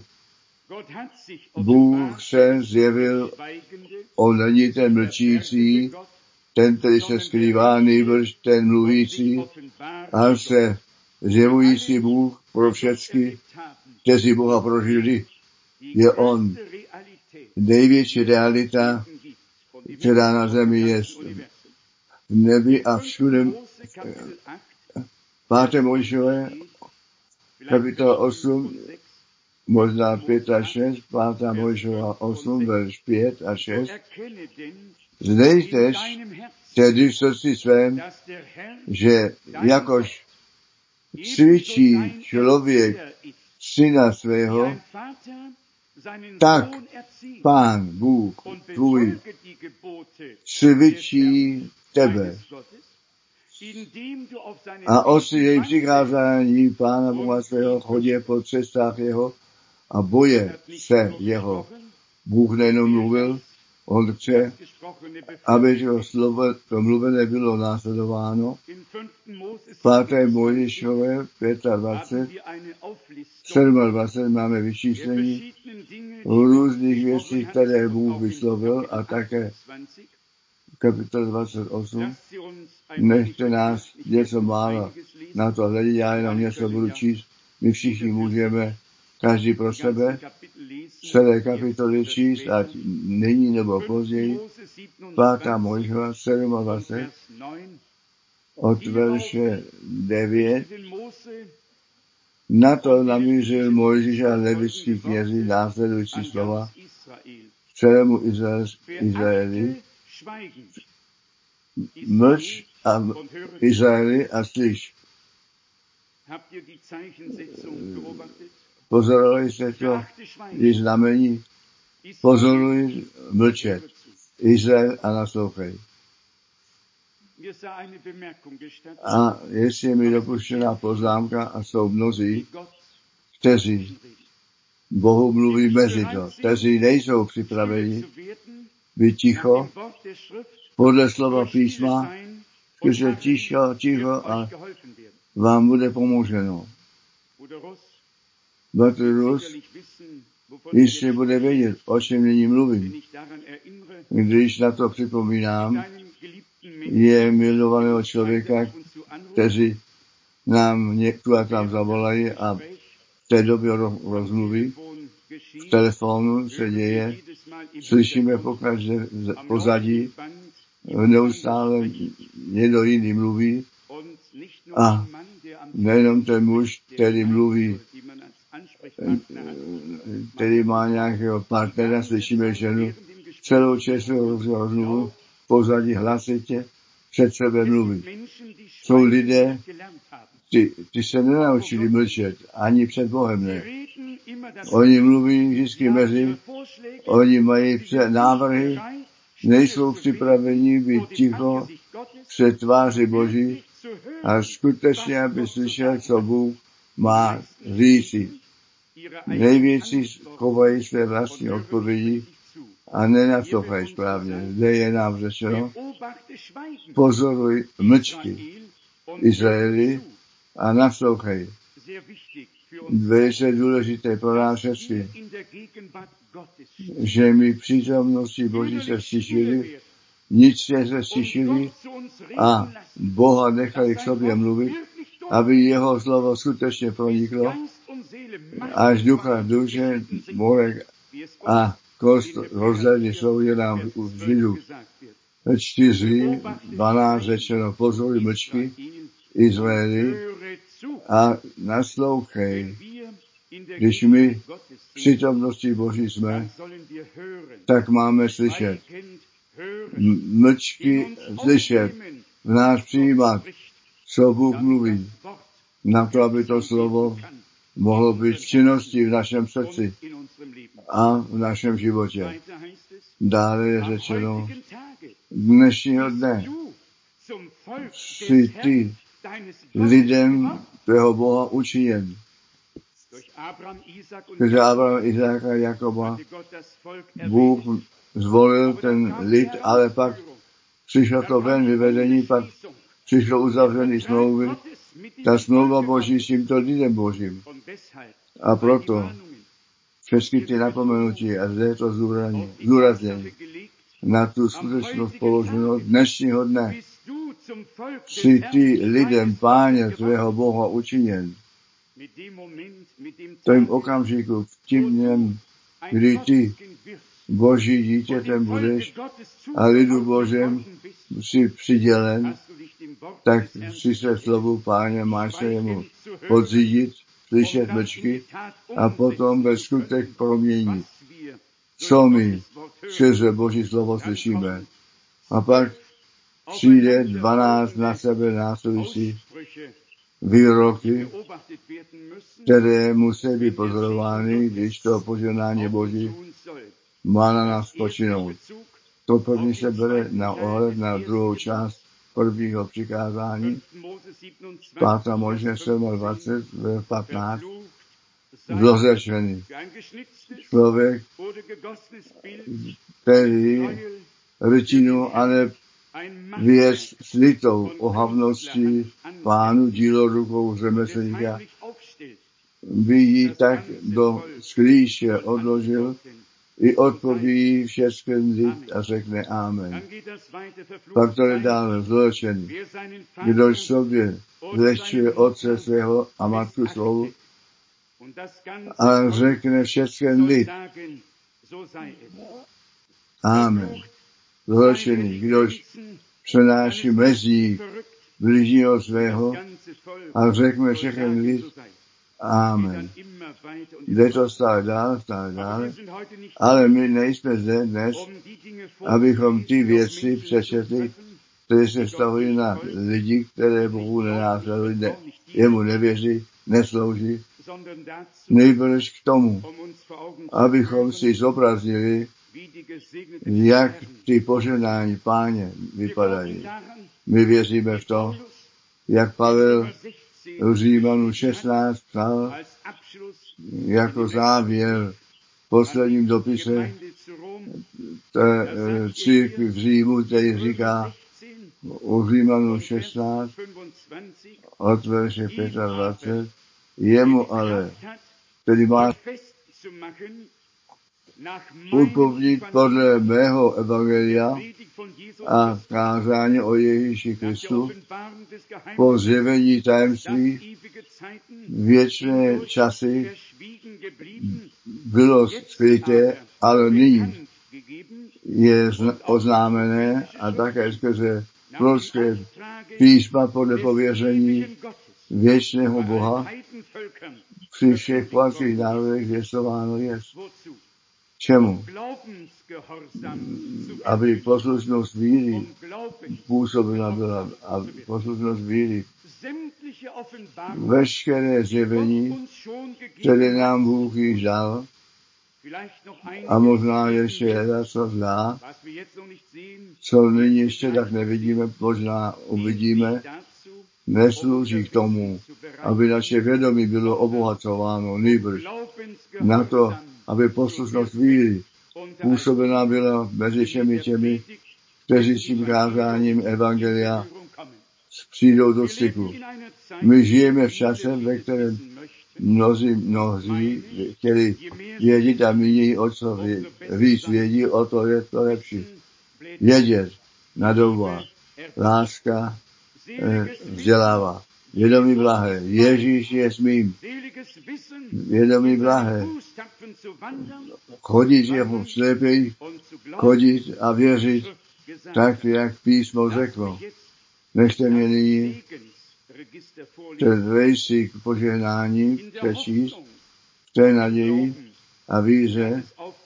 Bůh se zjevil, on není ten mlčící, ten, který se skrývá, nejbrž ten mluvící, a se zjevující Bůh pro všechny, kteří Boha prožili, je on. Největší realita, která na zemi je v nebi a všude. páté Mojžíšové, kapitola osm, možná pět a šest, pátá Mojžíšova osm, verš pět a šest. Znejtež tedy v srdci svém, že jakož cvičí člověk syna svého, tak Pán Bůh tvůj cvičí tebe a osi jej přikázání Pána Boha svého, chodě po cestách jeho a boje se jeho. Bůh nejenom mluvil, on chce, aby to slovo, to mluvené bylo následováno. V páté Mojžíšové dvacet pět, dvacet sedm máme vyčíslení v různých věcích, které Bůh vyslovil, a také kapitol dvacet osm. Nechte nás něco málo na to hledět, já jenom něco budu číst. My všichni můžeme, každý pro sebe, celé kapitoly číst, ať nyní nebo později. Pátá Mojžíšova dvacet sedm od verše devět. Na to namířil Mojžíš a levický knězi následující slova celému Izraeli. Mlč a Izraeli a slyš. Pozorovali jste to, i znamení. Pozoruj mlčet. Izrael a naslouchej. A jestli je mi dopuštěná poznámka, a jsou mnozí, kteří Bohu mluví mezi to, kteří nejsou připraveni být ticho, podle slova písma, skrze ticho, ticho a vám bude pomoženo. Bratr Rus jistě bude vědět, o čem nyní mluvím. Když na to připomínám, je milovaného člověka, kteří nám někdo a tam zavolají a v té době rozmluví. V telefonu se děje, slyšíme pokaždé pozadí, neustále někdo jiný mluví a nejenom ten muž, který mluví, který má nějakého partnera, slyšíme ženu, celou českou rozmluvu pozadí hlasitě před sebe mluví. Jsou lidé, ty, ty se nenaučili mlčet, ani před Bohem ne. Oni mluví vždycky mezi, oni mají návrhy, nejsou připraveni být ticho před tváři Boží a skutečně, aby slyšel, co Bůh má říci. Největší chovají své vlastní odpovědi a nenaslouchají správně. Zde je nám řečeno, pozoruj mlčky Izraeli a naslouchej. Velice důležité pro nás všechny, že my v přítomnosti Boží se stišili, nic se stišili a Boha nechali k sobě mluvit, aby jeho slovo skutečně proniklo až ducha, duše, morek a kost rozhledny jsou je nám v lidu. Čtyři, dvanáct řečeno, pozoruj mlčky Izraeli a naslouchej. Když my v přítomnosti Boží jsme, tak máme slyšet. Mlčky slyšet, v nás přijímat, co Bůh mluví, na to, aby to slovo mohlo být v činnosti v našem srdci a v našem životě. Dále je řečeno, dnešního dne jsi ty lidem tvého Boha učiněn. Skrze Abraham, Izáka a Jakoba Bůh zvolil ten lid, ale pak přišlo to ven vyvedení, pak přišlo uzavření smlouvy, ta smlouva Boží s tímto lidem Božím. A proto všechny ty napomenutí, a zde je to zdůraznění, na tu skutečnost položeno dnešního dne. Jsi ty lidem Páně tvého Boha učiněn. V tom okamžiku, v tím dnem, kdy ty Boží dítětem budeš a lidu Božem jsi přidělen, tak si se slovu Páně máš se jemu podřídit, slyšet mlčky a potom ve skutek proměnit. Co my skrze Boží slovo slyšíme. A pak přijde dvanáct na sebe následující výroky, které musí být pozorovány, když to požehnání Boží má na nás spočinout. To první se bere na ohled na druhou část prvního přikázání, pátá Mojžíš dvacet sedm, patnáct, zlozřečený. Člověk, který rytinu a ne věc slitou ohavností Pánu dílo rukou řemeslníka, by ji tak do sklíše odložil, i odpoví všechny lid a řekne Amen. Pak to je dále zločený. Kdož sobě zlehčuje otce svého a matku svou a řekne všechny lid Amen. Zločený. Kdož přenáší mezí blížního svého a řekne všechny lid Amen. Jde to stále dál, stále dál, ale my nejsme zde dnes, abychom ty věci přečetli, které se vztahují na lidi, které Bohu nenásledují, ne, jemu nevěří, neslouží, nejbrž k tomu, abychom si zobrazili, jak ty požehnání Páně vypadají. My věříme v to, jak Pavel v Římanu šestnáct psal jako závěr v posledním dopise té církvi v Římu, který říká u Římanu šestnáct od verše dvacet pět, jemu ale, který má upovnit podle mého evangelia a kázání o Ježíši Kristu po zjevení tajemství věčné časy bylo skryté, ale nyní je oznámené a také skrze prorocké písma podle pověření věčného Boha při všech platných národech zvěstováno je. Čemu? Aby poslušnost víry působila byla, aby poslušnost víry veškeré zjevení, které nám Bůh již dal, a možná ještě jedna, co zná, co nyní ještě tak nevidíme, možná uvidíme, neslouží k tomu, aby naše vědomí bylo obohacováno, nýbrž na to, aby poslušnost víry působená byla mezi všemi těmi, kteří s tím kázáním evangelia přijdou do styku. My žijeme v čase, ve kterém mnozí, mnozí chtěli vědět a míní, o co víc vědí, o to je to lepší. Vědět na doba, láska eh, vzdělává. Vědomí blahé. Ježíš je smím. Vědomí blahé. Chodit jako slepý, chodit a věřit tak, jak písmo řeklo. Nechte mě nyní ten rejstřík požehnání přečíst v té naději a víře,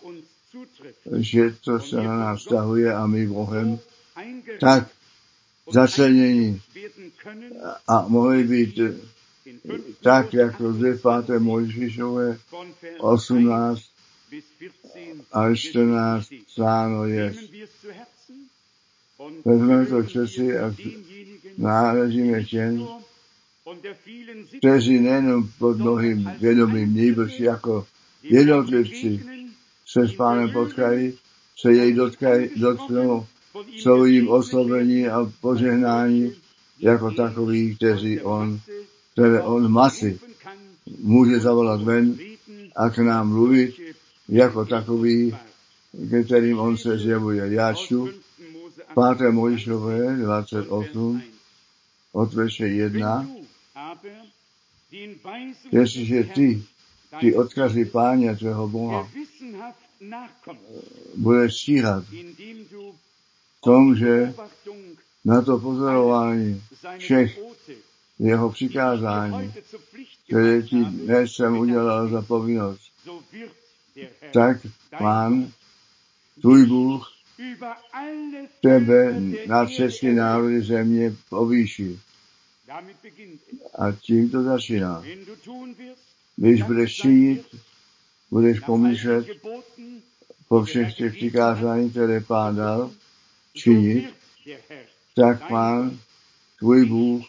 že to se na nás vztahuje a my Bohem tak začlenění a mohli být tak, jako zde v páté Mojžíšové osmnáct a čtrnáct psáno je. Vezmeme to přeci a náležíme těm, kteří nejenom pod mnohým vědomím, nýbrž jako jednotlivci se s Pánem potkají, se jej dotkají, dotknou, jsou jim oslovení a požehnání jako takový, kteří on, které on masy může zavolat ven a k nám mluvit jako takový, ke kterým on se zjevuje. Já čtu páté Mojžíšové dvacet osm od verše jedna. Jestliže ty, ty odkazy Páně tvého Boha budeš stíhat v tom, že na to pozorování všech jeho přikázání, které ti dnes jsem udělal za povinnost, tak Pán, tvůj Bůh, tebe na všechny národy země povýší. A tím to začíná. Když budeš činit, budeš pomýšlet po všech těch přikázání, které Pán dal, činit, tak Pán, tvůj Bůh,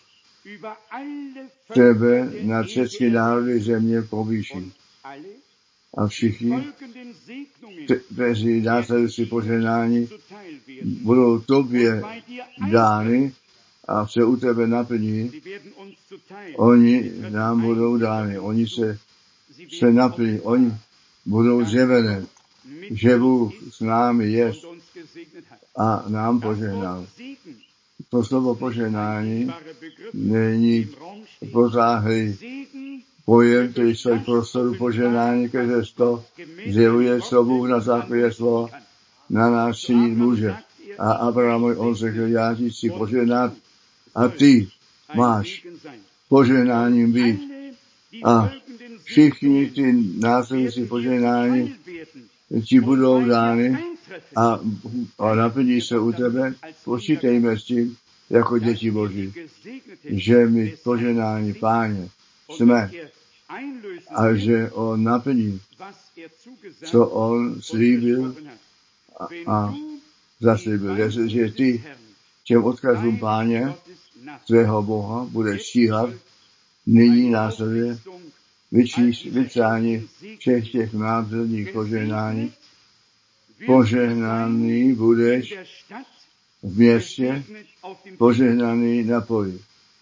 tebe na všechny národy země povýší. A všichni, kteří následující požehnání, budou tobě dány a se u tebe naplní, oni nám budou dány, oni se, se naplní, oni budou zjevené, že Bůh s námi je a nám požehnal. To slovo požehnání není protáhlý pojem, který stojí v prostoru požehnání, které to zjevuje, co Bůh na základě slova na nás činit může. A Abrahamovi on řekl, já ti chci požehnat a ty máš požehnáním být. A všichni ty následující požehnání ti budou dány a, a naplní se u tebe. Počítejme s tím, jako děti Boží, že my požehnání Páně jsme a že on naplní, co on slíbil a, a zaslíbil. Jestliže ty těm odkazům Páně, tvého Boha, budeš stíhat, nyní následuje vyčíst, vycání všech těch nádherných požehnání. Požehnaný budeš v městě, požehnaný na poli.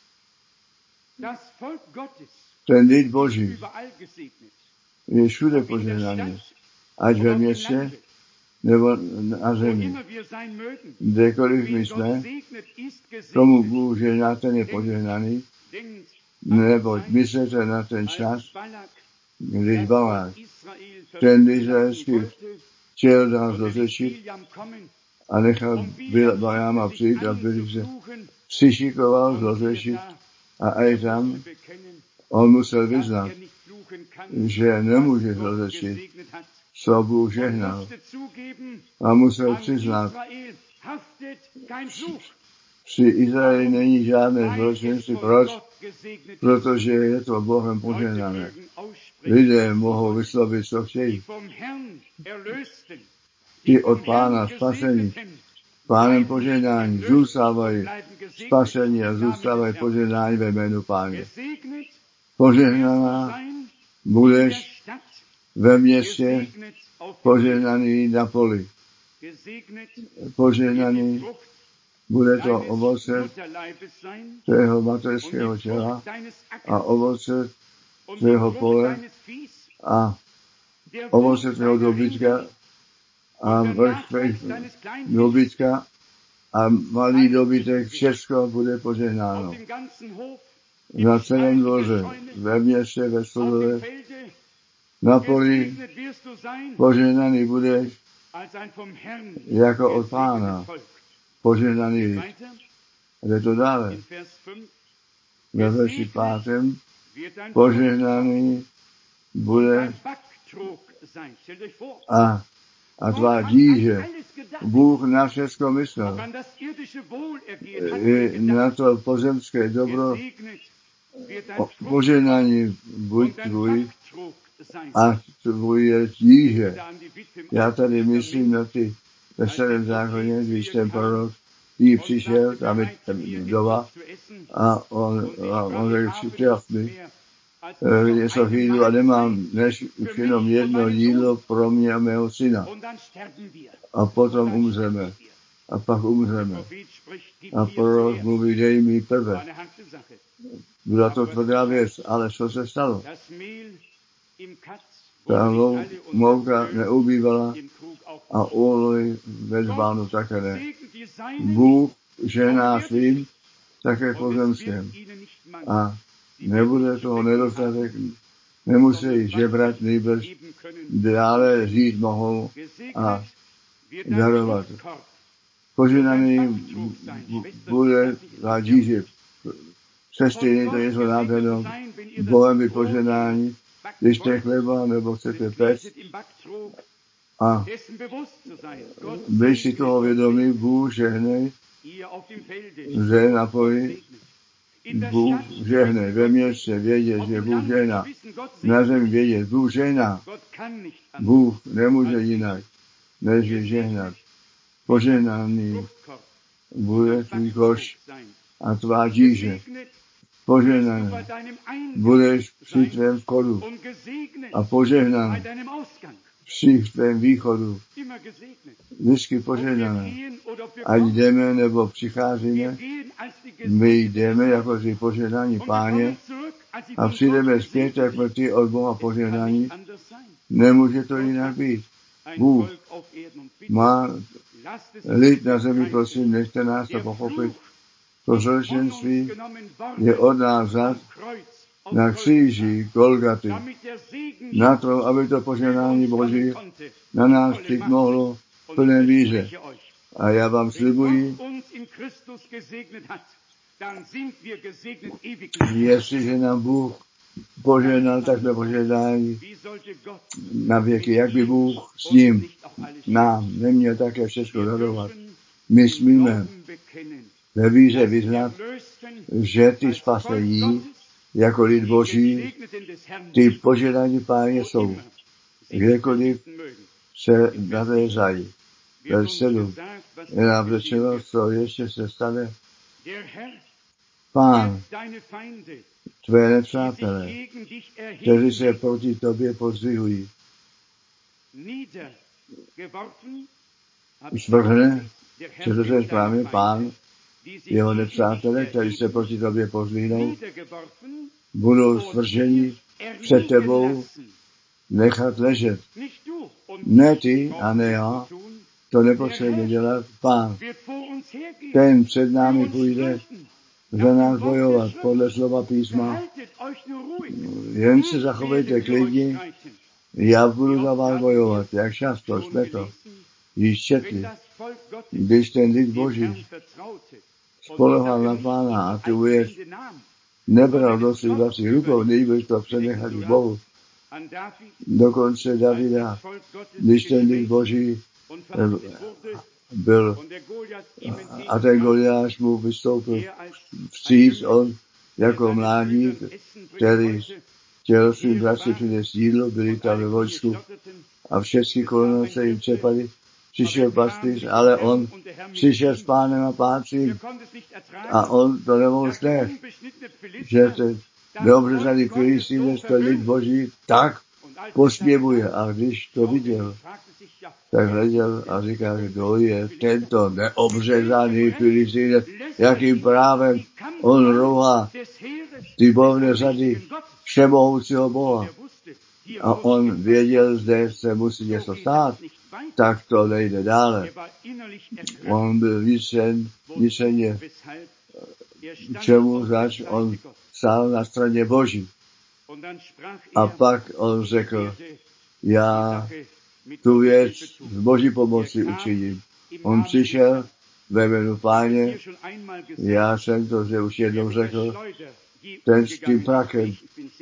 Ten lid Boží je všude požehnaný, ať ve městě nebo na zemi. Kdekoliv my jsme, tomu Bůh žehná, ten je požehnaný, neboť myslete na ten čas, když Balák, ten izraelský, chtěl nás rozřečit a nechal Balaama přijít a byl se přišikoval rozřečit a aj tam on musel vyznat, že nemůže rozřečit, co Bůh žehnal. A musel přiznat, při Izraeli není žádné zločinství. Proč? Protože je to Bohem požehnané. Lidé mohou vyslovit, co chtějí. Ti od Pána spasení, Pánem požehnání, zůstávají spasení a zůstávají požehnání ve jménu Páně. Požehnaná budeš ve městě, požehnaný na poli. Požehnaný bude to ovoce tvého mateřského těla a ovoce tvého pole a ovoce tvého dobytka a vrch dobytka a malý dobytek, všechno bude požehnáno. Na celém dvoře, ve městě, ve stodole, na poli požehnaný budeš jako od Pána. Požehnaný lid. Jde to dále. Ve verši pátém požehnaný bude a, a tvá díže. Bůh na všechno myslel. I na to pozemské dobro požehnání buď tvůj a tvoje díže. Já tady myslím na ty ve starém zákoně, když ten prorok jí přišel, tam je vdova, a on, a on řekl, připrav mi něco k jídlu a nemám než už jenom jedno jídlo pro mě a mého syna. A potom umřeme. A pak umřeme. A prorok mluví, dej mi prvé. Byla to tvrdá věc, ale co se stalo? Ta mouka neubývala a olej ve žbánu také ne. Bůh žehná svým také pozemském. A nebude toho nedostatek, nemusí žebrat, nejbrž dále žít mohou a darovat. Požehnaný bude na díži. Sestry, to je něco nádherného. Bohem by požehnání, když jste chleba nebo chcete pec. A když si toho vědomí, Bůh žehnej, že napojí Bůh žehne, ve městě vědět, že Bůh žehná, na zemi vědět, Bůh žehná. Bůh nemůže jinak, než žehnat. Požehnaný bude tvůj koš a tvá tíže. Požehnaný budeš při tvém vchodu a požehnaný při tvém východu. Vždycky požehnaný. Ať jdeme nebo přicházíme, my jdeme jako ty požehnaní Páně a přijdeme zpět jako ty od Boha požehnaní. Nemůže to jinak být. Bůh má lid na zemi, prosím, nechte nás to pochopit. To zločenství je od nás vzat na kříži Golgaty, na to, aby to požehnání Boží na nás přijít mohlo v plné víře. A já vám slibuji, jestliže nám Bůh požehnal, tak jsme požehnáni na věky. Jak by Bůh s ním nám neměl také všechno darovat. My smíme ve víře vyznat, že ty spasení jako lid Boží, ty požehnání Páně jsou. Kdekoliv se nalézají. Ve sedm je nám řečeno, co ještě se stane. Pán, tvé nepřátelé, kteří se proti tobě pozdvihují, svrhne, četl jsem správně, Pán, jeho nepřátelé, kteří se proti tobě pozdvihnou, budou svrženi před tebou nechat ležet. Ne ty a ne já, to nepotřebuje dělat. Pán, ten před námi půjde za nás bojovat podle slova písma. Jen se zachovejte klidně, já budu za vás bojovat. Jak často jsme to již četli, když ten lid Boží spolehal na Pána a tu věc nebral do svých vlastních rukou, nejbrž to přenechali Bohu. Dokonce Davida, když ten lid Boží byl a ten Goliáš mu vystoupil vstříc, on jako mládík, který chtěl svým bratři přinést jídlo, byli tam ve vojsku a všechny kolona se jim čepali. Přišel pastýř, ale on přišel s Pánem a Pácím a on to nemohl snést, že ten neobřezaný Filistínec, ten lid Boží, tak posměvuje. A když to viděl, tak hleděl a říká, kdo je tento neobřezaný Filistínec, jakým právem on rouhá ty bojovné řady všemohoucího Boha. A on věděl, že se musí něco stát, tak to nejde dále. On byl vyšen, vyšeně, čemu zač on stál na straně Boží. A pak on řekl, já tu věc z Boží pomoci učiním. On přišel ve jménu Páně, já jsem to že už jednou řekl, ten s tím prakem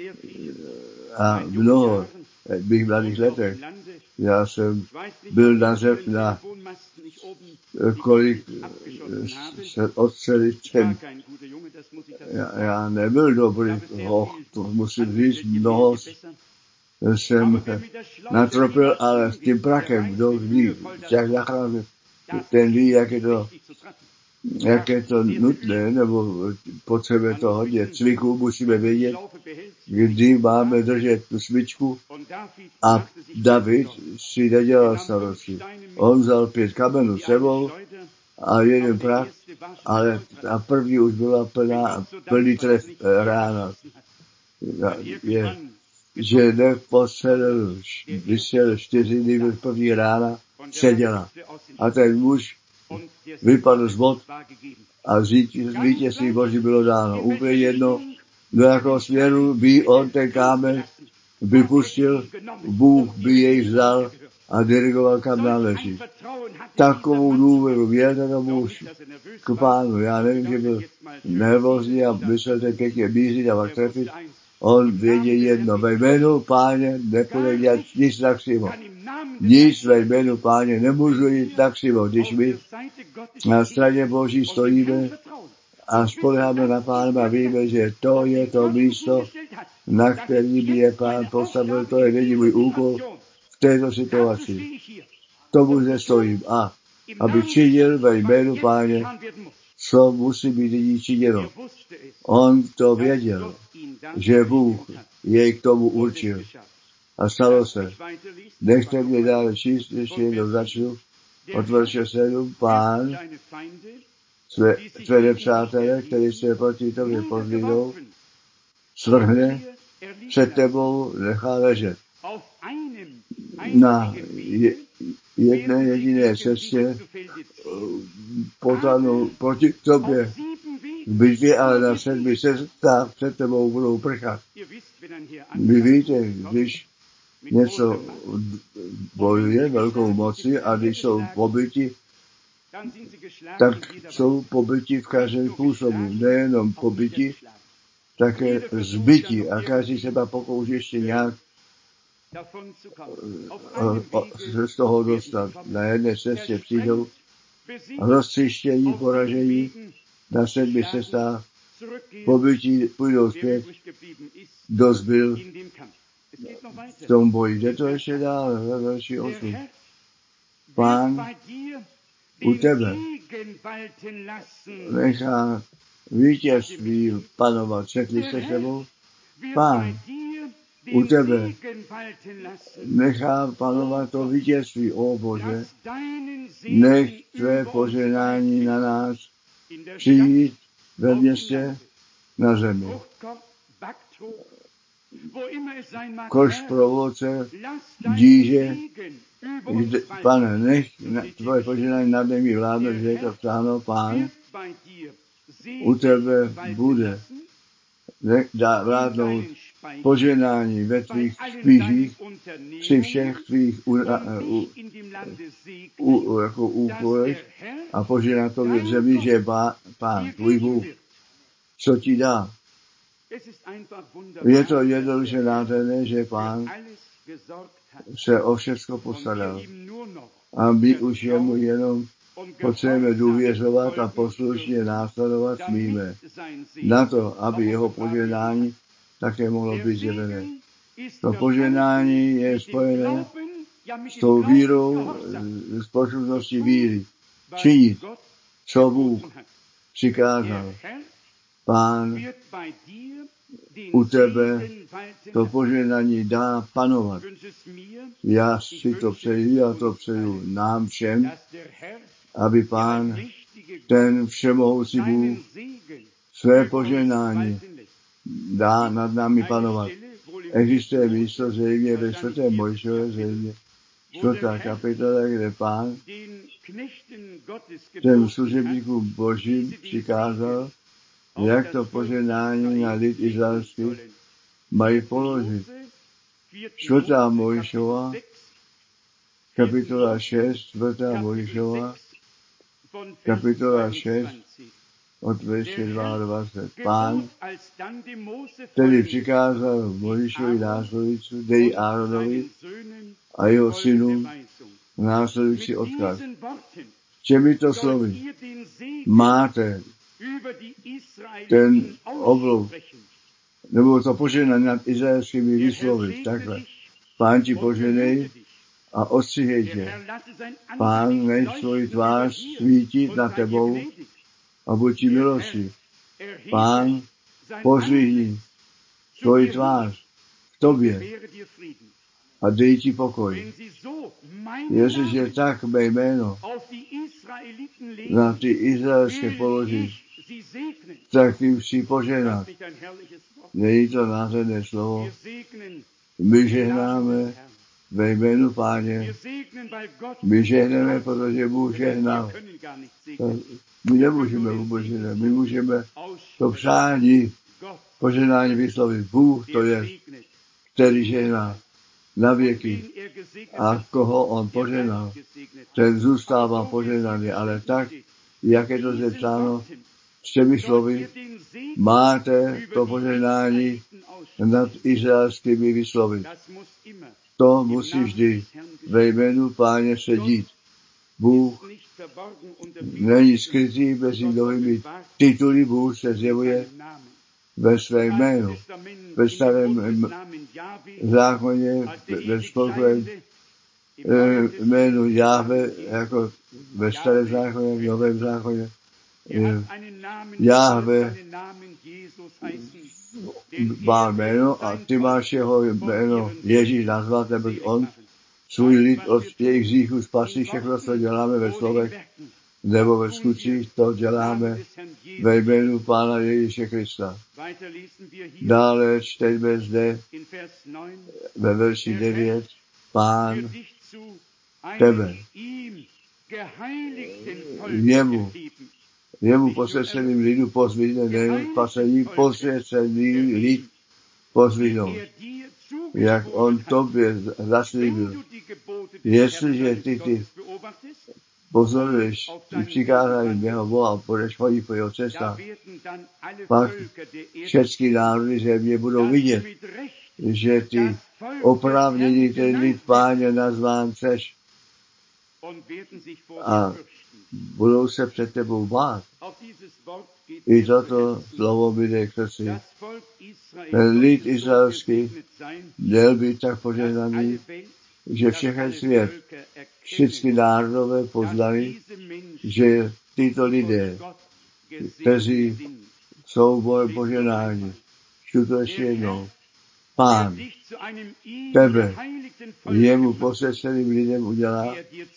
a mnoho v mých mladých letech. Já jsem byl na zem, na kolik se odstřelit jsem. Já, já nebyl dobrý hoch, to musím říct, mnoho jsem natropil, ale s tím prakem, kdo ví, jak zachránit, ten ví, jak je to, jak je to nutné, nebo potřebuje to hodně cviků, musíme vědět, kdy máme držet tu smyčku. A David si nedělal starosti. On vzal pět kamenů sebou a jeden prach, ale ta první už byla plná, plný tref rána. Je, že nepostřelil, vystřelil čtyři, nejbyl první rána, seděla. A ten muž vypadl z bod a vítězství Boží bylo dáno. Úplně jedno, do jakého směru by on ten kámen vypustil, Bůh by jej vzal a dirigoval, kam náleží. Takovou důvěru měl ten muž k Pánu. Já nevím, že byl nervózní a myslel ten pěkně mířit a pak trefit. On věděl jedno, ve jménu Páně nepůjde dělat nic na křivo. Nic ve jménu Páně nemůžu jít na křivo, když my na straně Boží stojíme a spoléháme na Pána a víme, že to je to místo, na kterým je Pán postavil. To je není můj úkol v této situaci. Tomu zde stojím. A aby činil ve jménu Páně, co musí být nyní činěno. On to věděl, že Bůh jej k tomu určil. A stalo se. Nechte mě dále číst, ještě jednou začnu. Od verše sedm, Pán, své, své nepřátelé, kteří se proti tobě pozlídou, svrhne, před tebou nechá ležet. Na je, jedné jediné cestě potanou proti tobě v bitvě, ale na sedmi cestách před tebou budou prchat. Vy víte, když něco bojuje velkou moci a když jsou pobyti, tak jsou pobyti v každém působu. Nejenom pobyti, také zbyti. A každý se pak pokouší ještě nějak se z toho dostat. Na jedné cestě přijdou roztřištění, poražení, na sedmi cestách pobyti půjdou zpět, kdo zbyl v tom boji. Jde to ještě dál, ve další osm. Pán u tebe nechá vítězství panovat. Četli se sebou? Pán u tebe nechá panovat to vítězství, o Bože. Nech tvé poženání na nás přijít ve městě na zemi. Kož pro ovoce, díže, jde, Pane, nech na, tvoje poženání nad nimi vládne, že je to psáno, Pán, u tebe bude dá vládnout poženání ve tvých špížích, při všech tvých u, u, u, jako úkolech a požená tobě v zemi, že je Pán, tvůj Bůh, co ti dá. Je to jednoduše nádherné, že Pán se o všechno postaral. A my už jemu jenom potřebujeme důvěřovat a poslušně následovat smíme. Na to, aby jeho poženání také mohlo být zjevené. To poženání je spojené s tou vírou, s poslušností víry. Činit, co Bůh přikázal. Pán u tebe to poženání dá panovat. Já si to přeji a to přeju nám všem, aby Pán, ten všemohoucí Bůh, své poženání dá nad námi panovat. Existuje místo zřejmě ve čtvrtém Mojžíšově zřejmě, čtvrtá kapitola, kde Pán těm služebníkům Božím přikázal, jak to poženání na lid izraelský mají položit. Čtvrtá Mojžíšova, kapitola šest, čtvrtá Mojžíšova, kapitola šest, od verše dvacet dva. Pán, který přikázal Mojžíšovi následující, dej Áronovi a jeho synům následující odkaz. Těmito slovy máte ten oblouk, nebo to poženání nad izraelskými vyslovit, takhle. Pán ti poženej a ostříhej tě. Pán nech svoji tvář svítit nad tebou a buď ti milostí. Pán pozdvihni svoji tvář v tobě a dej ti pokoj. Jestliže tak mé jméno na ty izraelské položí, tak ty musí poženat. Není to nádherné slovo. My žehnáme ve jménu Páně. My žehneme, protože Bůh žehnal. My nemůžeme ubožit, my můžeme to přání, poženání vyslovit. Bůh to je, který žehná na věky. A koho on poženal, ten zůstává poženaný, ale tak, jak je to zde psáno, s těmi slovy, máte to poženání nad izraelskými vyslovy. To musí vždy ve jménu Páně se dít. Bůh není skrytý mezi mnohými tituly, Bůh se zjevuje ve svém jménu. Ve starém zákoně, ve spolkovém jménu Jáhve, jako ve starém zákoně, v novém zákoně. Jáhve má jméno a ty máš jeho jméno Ježíš nazvat, nebo on svůj lid od jejich hříchů spasí. Všechno, co děláme ve slovech nebo ve skutcích, to děláme ve jménu Pána Ježíše Krista. Dále čteme zde ve verši devět, Pán tebe, jemu, jemu posvěceným lidu pozvihne, nejen spasení, posvěcený lid pozvihnout, jak on tobě zaslíbil. Jestliže ty ty pozoruješ ty přikázání mého Boha a budeš chodit po jeho cestách, pak všechny národy země budou vidět, že ty oprávněný ten lid Páně nazván seš a budou se před tebou bát. I toto slovo mi jde k srdci. Ten lid izraelský měl být tak požehnaný, že všechen svět, všechny národové poznali, že tyto lidé, kteří jsou Bohem požehnáni, čtu ještě jednou, Pán tebe jemu posvěceným lidem udělá,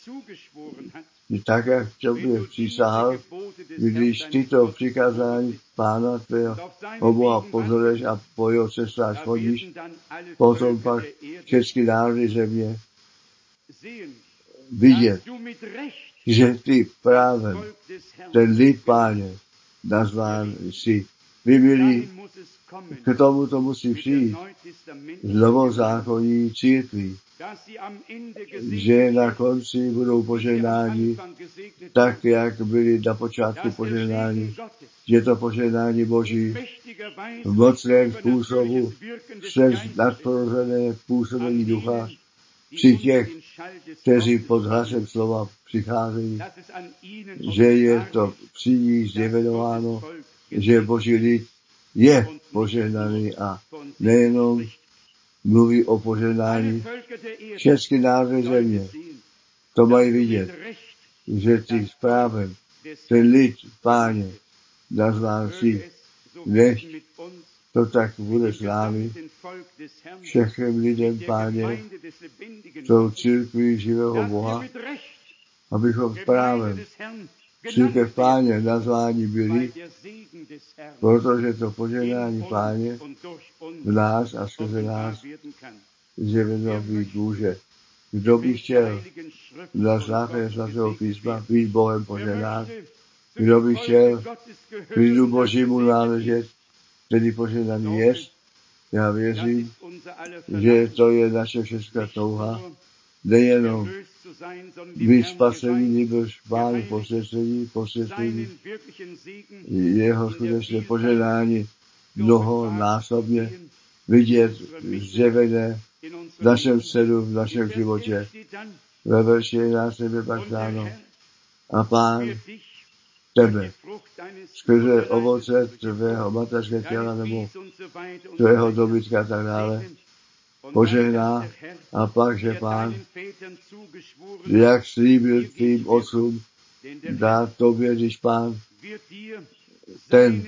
tak, jak tobě přísahal, když tyto přikázání Pána tvého Boha pozoruješ a po jeho cestách chodíš, potom pak všechny národy země vidět, že ty právem ten lid Páně nazván jsi. Vy milí, k tomu to musí přijít z novozákonní církví, že na konci budou požehnáni tak, jak byli na počátku požehnáni. Je to požehnání Boží v mocném způsobu přes nadpřirozené působení ducha při těch, kteří pod hlasem slova přicházejí, že je to při nich zjevenováno, že Boží lid je požehnaný a nejenom mluví o požehnání. Všechny národy země to mají vidět, že ty právem ten lid Páně nazván si, než to tak bude s námi, všem lidem Páně, jsou církví živého Boha, abychom právem církev Páně nazvání byli, protože to požehnání Páně v nás a skrze nás zjeveno být může. Kdo by chtěl na základě svatého písma být Bohem požehnán, kdo by chtěl lidu Božímu náležet, tedy požehnaný jest, já věřím, že to je naše všechna touha, nejenom být spasení, nebož Pánu posvěcení, posvěcení, jeho skutečné požehnání mnoho násobně vidět zjevené v našem středu, v našem životě. Ve verši jedenáct je pak dáno, a Pán tebe skrze ovoce tvého mateřského těla nebo tvého dobytka a tak dále požehná, a pak, že Pán, jak slíbil tvým otcům, dá tobě, když Pán ten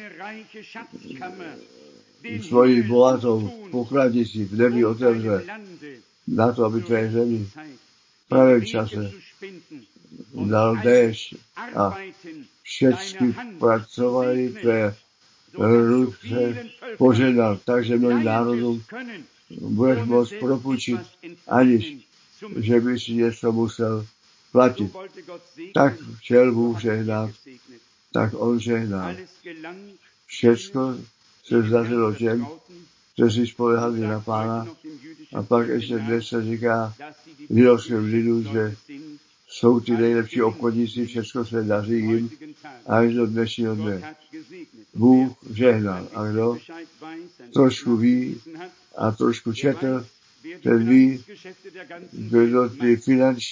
svoji bohatou pokladnici v nebi otevře na to, aby tvé zemi v pravém čase dal déšť a všechny pracovali tvé ruce požehnal, takže mnohým národům budeš moct propůjčit, aniž že by si něco musel platit. Tak chtěl Bůh žehnat, tak on žehnal. Všecko se zdařilo těm, kteří spolehali na Pána, a pak ještě dnes se říká v židovském lidu, že jsou ty nejlepší obchodníci, všechno se daří jim až do dnešního dne. Bůh žehnal. A kdo trošku ví a trošku četl, ten ví, kdo ty finanční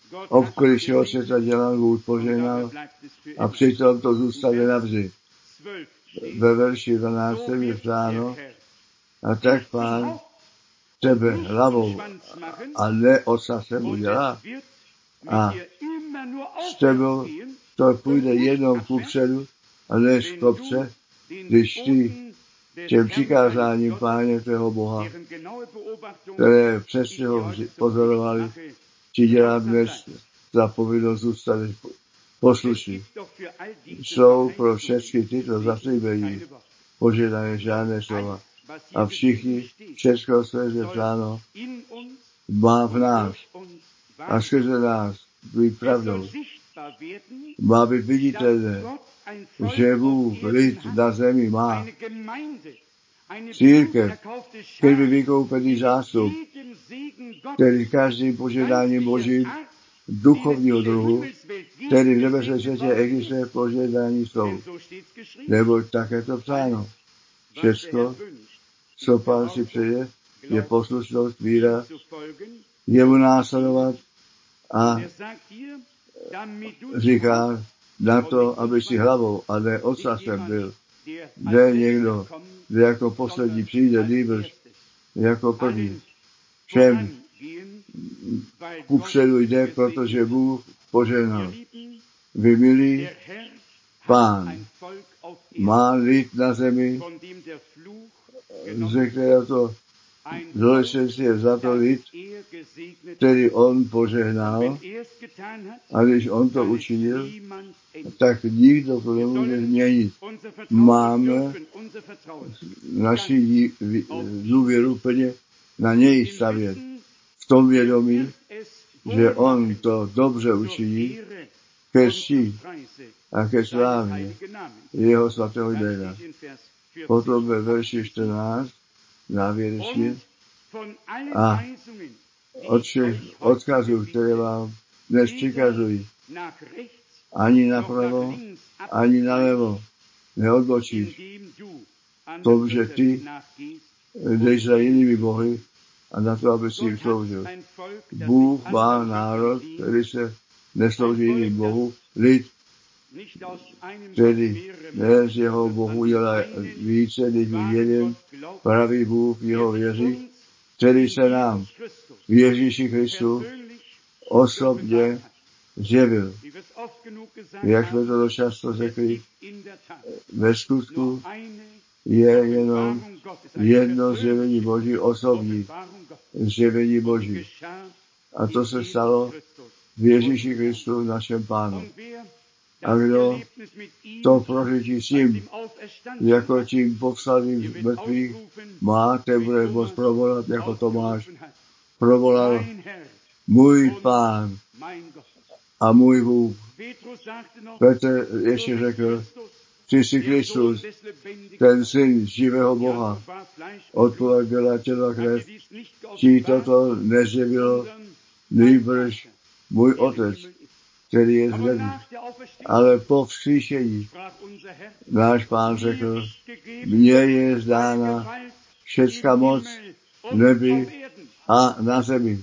obklid všeho světa dělal, Bůh požehnal a přitom to zůstane navždy. Ve verši dvanáctém je psáno, a tak Pán tebe hlavou a ne ocasem udělá. A s tebou to půjde jenom kupředu a ne z kopce, když ty těm přikázáním Páně tvého Boha, které přesně ho pozorovali, ti dělá dnes za povinnost zůstat poslušní. Jsou pro všechny tyto zaslíbení požadané žádné slova. A všichni všechno světě psáno má v nás a skrze nás být pravdou. Má být viditelné, že Bůh lid na zemi má. Církev, který vykoupený zástup, který každým požadáním Božím duchovního druhu, který v nebesném světě existuje požadání jsou. Nebo tak je to psáno. Všecko, co Pán si přeje, je poslušnost, víra, jemu následovat a říká na to, aby si hlavou a ne ocasem byl. Ne někdo, kde jako poslední přijde, nýbrž jako první. Všem kupředu jde, protože Bůh požehnal. Vy milí, Pán má lid na zemi, ze kterého to zlečenství je za to lid, který on požehnal, a když on to učinil, tak nikdo to nemůže změnit. Máme naši důvěru plně na něj stavět. V tom vědomí, že on to dobře učiní ke cti a ke slávě jeho svatého jména. Potom ve verši čtrnáct závěrečně a od všech odkazů, které vám dnes přikazují, ani napravo, ani nalevo neodbočíš. To, že ty jdeš za jinými bohy a na to, aby si jim sloužil. Bůh má národ, který se neslouží jiným bohu, lid, který ne z jeho bohu dělá více, než jeden pravý Bůh jeho věří, který se nám v Ježíši Kristu osobně zjevil. Jak jsme to často řekli, ve skutku je jenom jedno zjevení Boží, osobní zjevení Boží. A to se stalo v Ježíši Kristu, našem Pánu. A kdo to prožití s ním, jako tím povstalým mrtvých, má, ten bude moct provolat, jako Tomáš provolal, můj Pán a můj Bůh. Petr ještě řekl, ty jsi Kristus, ten syn živého Boha. Odpověď byla tělo a krev, ti toto nezjevilo, nýbrž můj Otec, který je z nebi. Ale po vzkříšení náš Pán řekl, mně je zdána všecká moc v nebi a na zemi.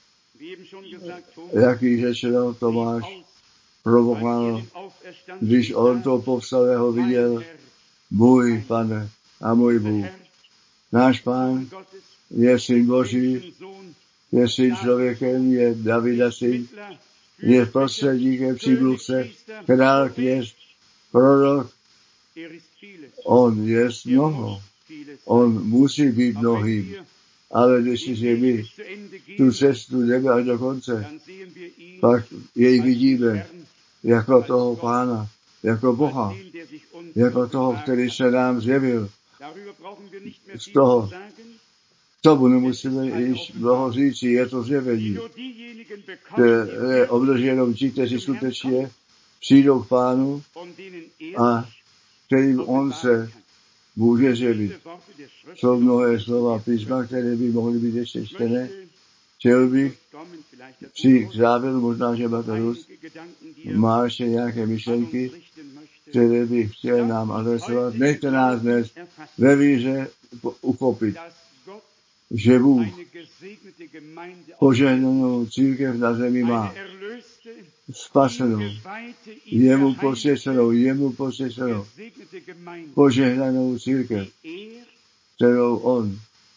Jak již řečeno, Tomáš provokoval, když on to povstalého viděl, můj Pane a můj Bůh. Náš Pán je syn Boží, je syn člověkem, je Davida syn, je prostředníkem, přímluvce, král, kněz, prorok. On je mnoho. On musí být mnohým. Ale když si my tu cestu jdeme až do konce, pak jej vidíme jako toho Pána, jako Boha, jako toho, který se nám zjevil. Z toho, tomu nemusíme již mnoho říci, je to zjevení. Je obdrženo ti, kteří skutečně přijdou k Pánu a kterým on se může zjevit. Jsou mnohé slova písma, které by mohly být ještě čtené. Chtěl bych při k závěru, možná, že Batarus má ještě nějaké myšlenky, které bych chtěl nám adresovat. Nechte nás dnes ve víře uchopit, že Bůh požehnanou církev na zemi má. spasenou, jemu posvěcenou, jemu posvěcenou, požehnanou církev, kterou on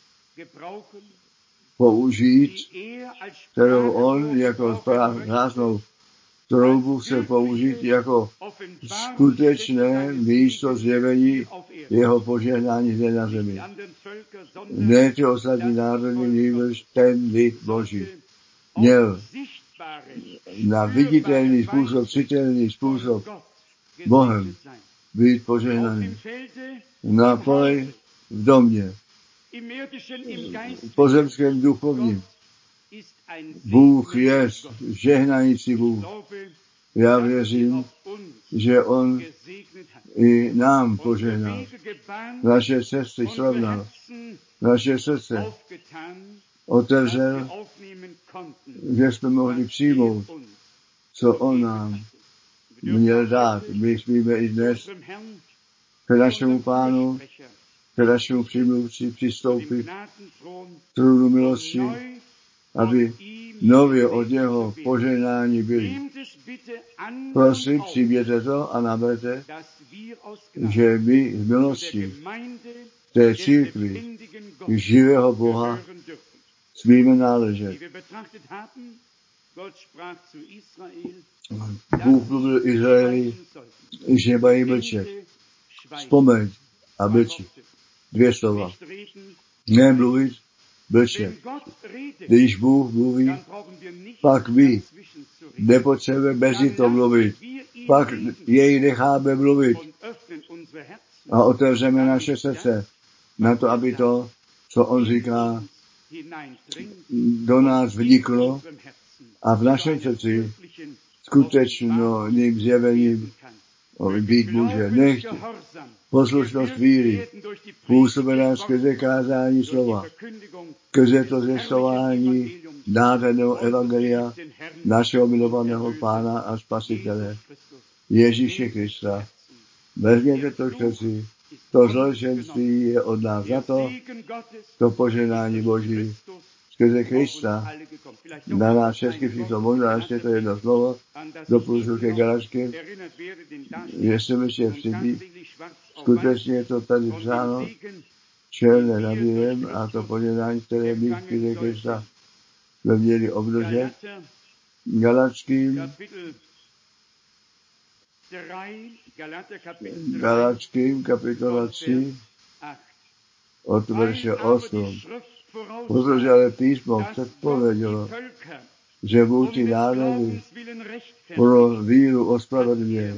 použít, kterou on jako prázdnou troubu chce použít jako skutečné místo zjevení jeho požehnání zde na zemi. Ne ty ostatní národy, nýbrž ten lid Boží měl na viditelný způsob, citelný způsob Bohem být požehnaný. Na poli, v domě, v pozemském duchovním. Bůh je žehnající Bůh. Já věřím, že on i nám požehnal. Naše cesty srovnal. Naše srdce otevřel, že jsme mohli přijmout, co on nám měl dát. My smíme i dnes k našemu Pánu, k našemu přimluvci přistoupit trůnu milosti, aby nově od jeho požehnání byli. Prosím, přijměte to a naberte, že my z milosti té církvi živého Boha smíme náležet. Bůh mluvil Izraeli, že mají mlčet. Vzpomeň a mlčet. Dvě slova. Ne mluvit, mlčet. Když Bůh mluví, pak my nepotřebujeme mezi to mluvit. Pak jej necháme mluvit a otevřeme naše srdce na to, aby to, co on říká, do nás vniklo a v našem srdci skutečným zjevením být může. Nechť poslušnost víry působená skrze kázání slova, skrze to zvěstování nádherného evangelia našeho milovaného Pána a Spasitele Ježíše Krista. Vezměte to k srdci. To zloženství je od nás za to, to požehnání Boží skrze Krista na nás česky přišlo. Možná ještě to jedno slovo doporučuji ke Galačkým, jestli mi ještě přibí. Skutečně je to tady psáno černé na bílém a to požehnání, které my skrze Krista jsme měli obdržet. Galačkým Galačkým kapitola tři od verše osm. Protože ale písmo předpovědělo, že Bůh ty národy pro víru ospravedlňuje.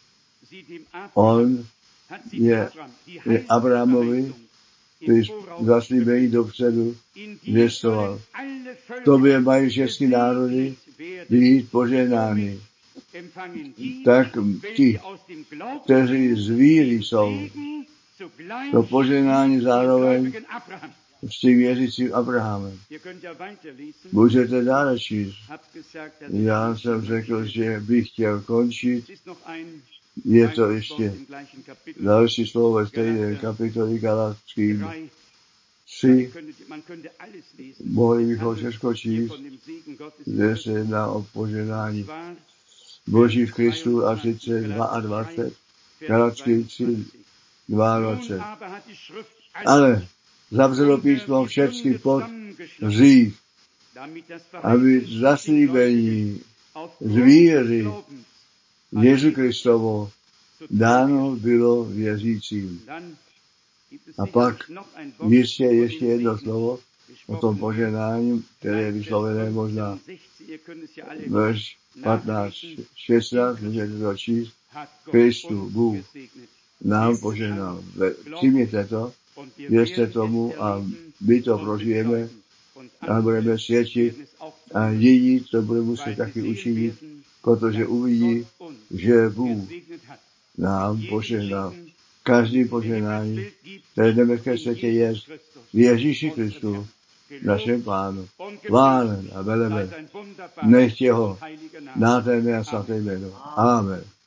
On je, je Abrahamovi, který zaslíbení dopředu zvěstoval. Tobě mají všechny národy být požehnány. Tak ti, kteří z víry jsou, to požehnání zároveň s tím věřícím Abrahamem. Můžete dále číst. Já jsem řekl, že bych chtěl končit. Je to ještě další slovo ve stejné kapitoli Galackým tři. Mohli bychom všechno číst, kde se jedná o požehnání Boží v Kristu a sice dvacet dva. Galackým tři, dvacet dva. Ale zavřelo písmo všechny pod hřích, aby zaslíbení z víry Ježíši Kristovo dáno bylo věřícím. A pak ještě, ještě jedno slovo o tom požehnání, které je vyslovené možná verš patnáct šestnáct, můžete to číst. Kristu, Bůh, nám požehnal. Přijměte to, věřte tomu a my to prožijeme a budeme svědčit a jiní to bude muset taky učinit, protože uvidí, že Bůh nám požehnal. Každý požehnání, které nebeské světě je v Ježíši Kristu, našem Pánu. Chválen a veleben. Nechť jeho nádherné a svaté jméno. Amen.